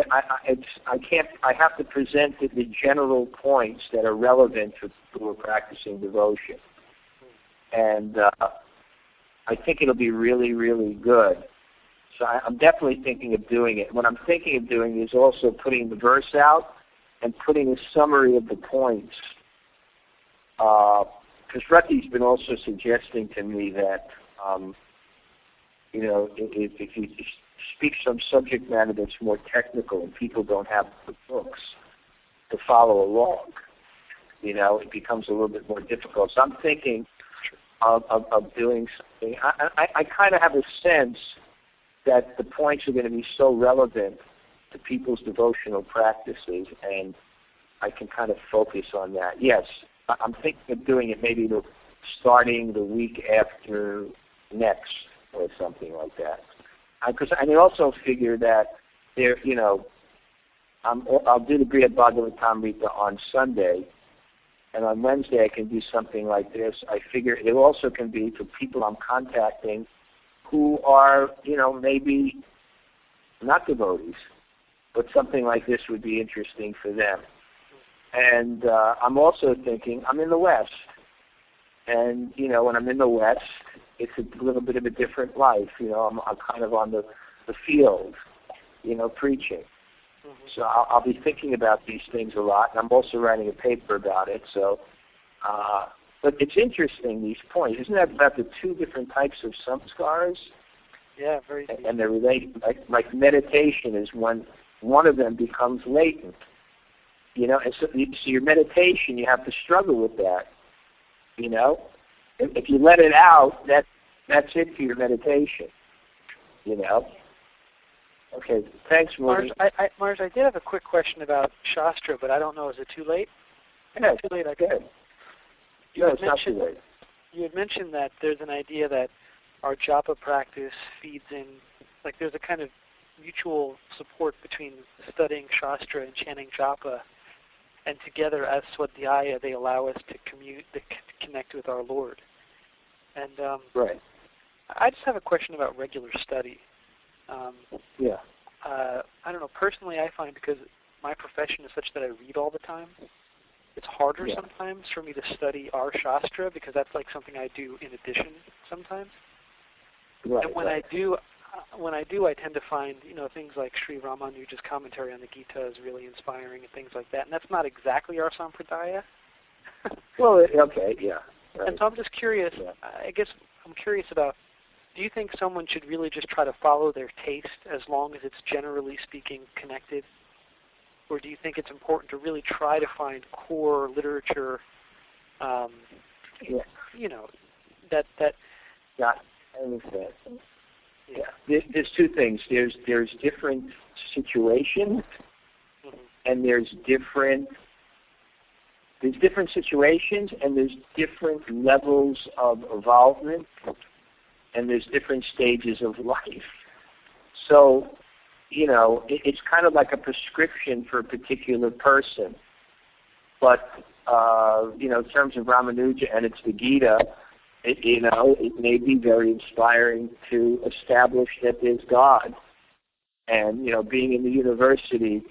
I have to present the general points that are relevant to people who are practicing devotion. And I think it'll be really, really good. So I'm definitely thinking of doing it. What I'm thinking of doing is also putting the verse out and putting a summary of the points. Because Rati's been also suggesting to me that if you speak some subject matter that's more technical and people don't have the books to follow along, it becomes a little bit more difficult. So I'm thinking of doing something. I kind of have a sense that the points are going to be so relevant to people's devotional practices, and I can kind of focus on that. Yes, I'm thinking of doing it maybe starting the week after next or something like that. Because I also figure that I'll do the Brihad Bhagavatamrita on Sunday, and on Wednesday I can do something like this. I figure it also can be for people I'm contacting who are, maybe not devotees, but something like this would be interesting for them. And I'm also thinking, I'm in the West, and, when I'm in the West, it's a little bit of a different life. I'm kind of on the field, preaching. Mm-hmm. So I'll be thinking about these things a lot, and I'm also writing a paper about it. So, but it's interesting, these points. Isn't that about the two different types of samskars? Yeah, very deep. And they're related. Like meditation is one of them becomes latent. And so your meditation, you have to struggle with that. If you let it out, that's it for your meditation. Okay, thanks, Morty. Mars, I did have a quick question about Shastra, but I don't know. Is it too late? Yeah, too late. Good. It's not too late. You had mentioned that there's an idea that our japa practice feeds in, like there's a kind of mutual support between studying Shastra and chanting japa, and together as Swadhyaya, they allow us to connect with our Lord. And right. I just have a question about regular study. Yeah. I don't know. Personally, I find because my profession is such that I read all the time, it's harder sometimes for me to study our Shastra because that's like something I do in addition sometimes. Right. And when I do, I tend to find things like Sri Ramanuja's commentary on the Gita is really inspiring and things like that. And that's not exactly our sampradaya. Well, okay, yeah. Right. And so I'm just curious. Yeah. I guess I'm curious about. Do you think someone should really just try to follow their taste as long as it's generally speaking connected? Or do you think it's important to really try to find core literature, that... Yeah, I understand. Yeah. There's two things. There's different situations, mm-hmm. and there's different situations, and there's different levels of involvement, and there's different stages of life. So, it's kind of like a prescription for a particular person. But, in terms of Ramanuja and it's the Gita, it may be very inspiring to establish that there's God. And, being in the university,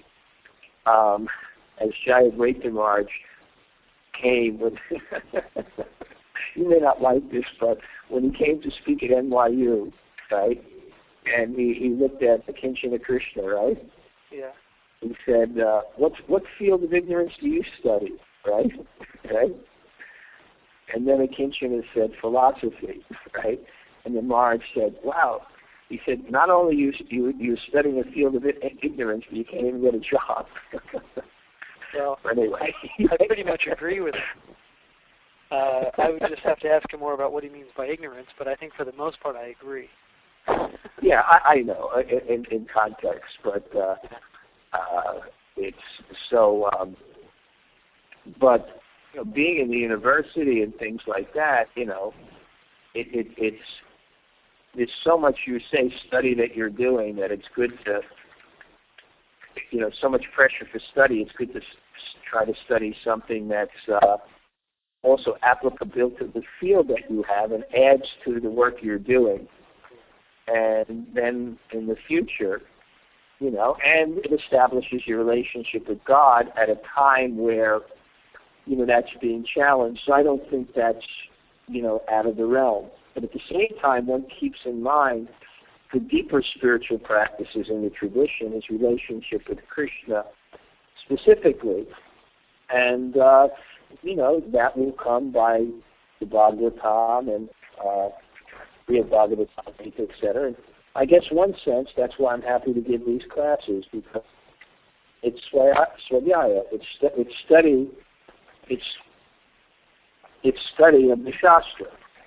as Jaya Maharaj came with... You may not like this, but when he came to speak at NYU, right, and he looked at the Kinchana Krishna, right? Yeah. He said, what field of ignorance do you study, right? Right? And then Kinchana said, philosophy, right? And then Maharaj said, wow. He said, not only you're studying a field of ignorance, but you can't even get a job. Well, anyway. I pretty much agree with him. I would just have to ask him more about what he means by ignorance, but I think for the most part I agree. Yeah, I know in context, but it's so. But being in the university and things like that, it's there's so much study that you're doing that it's good to. So much pressure for study. It's good to try to study something that's also applicable to the field that you have and adds to the work you're doing. And then in the future, and it establishes your relationship with God at a time where, that's being challenged. So I don't think that's, out of the realm. But at the same time, one keeps in mind the deeper spiritual practices in the tradition is relationship with Krishna specifically. And, that will come by the Bhagavatam and Bhagavatamrita, etc. And I guess one sense, that's why I'm happy to give these classes, because it's swadhyaya, it's study of the Shastra,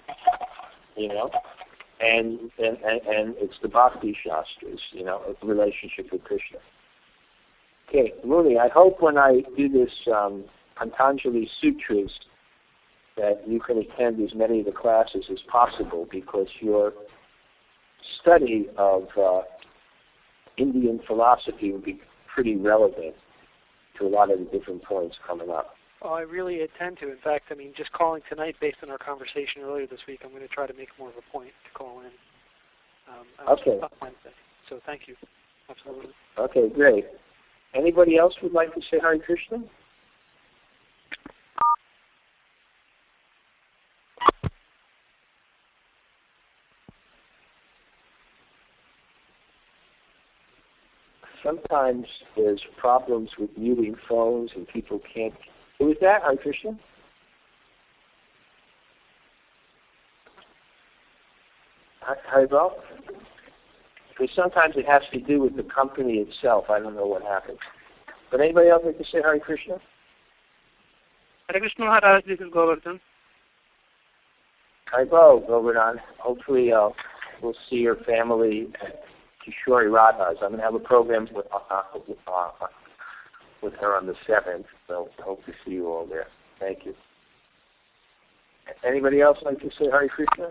and it's the Bhakti Shastras, a relationship with Krishna. Okay, Muni, I hope when I do this Patanjali Sutras that you can attend as many of the classes as possible, because your study of Indian philosophy would be pretty relevant to a lot of the different points coming up. Oh, I really intend to. In fact, just calling tonight based on our conversation earlier this week, I'm going to try to make more of a point to call in. Okay. On Wednesday. So thank you. Absolutely. Okay, great. Anybody else would like to say Hare Krishna? Sometimes there's problems with muting phones and people can't. Who is that, Hare Krishna? Haribo? Because sometimes it has to do with the company itself. I don't know what happens. But anybody else like to say Hare Krishna? Hare Krishna Maharaj, this is Govardhan. Haribo, Govardhan. Hopefully we'll see your family at Kishori Radha's. I'm going to have a program with her on the 7th, so hope to see you all there. Thank you. Anybody else like to say Hare Krishna?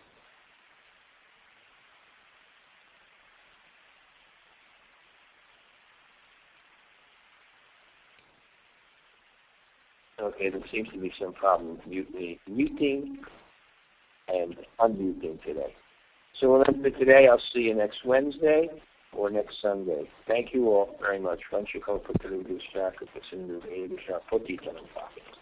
Okay, there seems to be some problem with muting and unmuting today. So we'll end it today. I'll see you next Wednesday or next Sunday. Thank you all very much. Vanshiko Putru Dushaka Pasindu Edusha Potita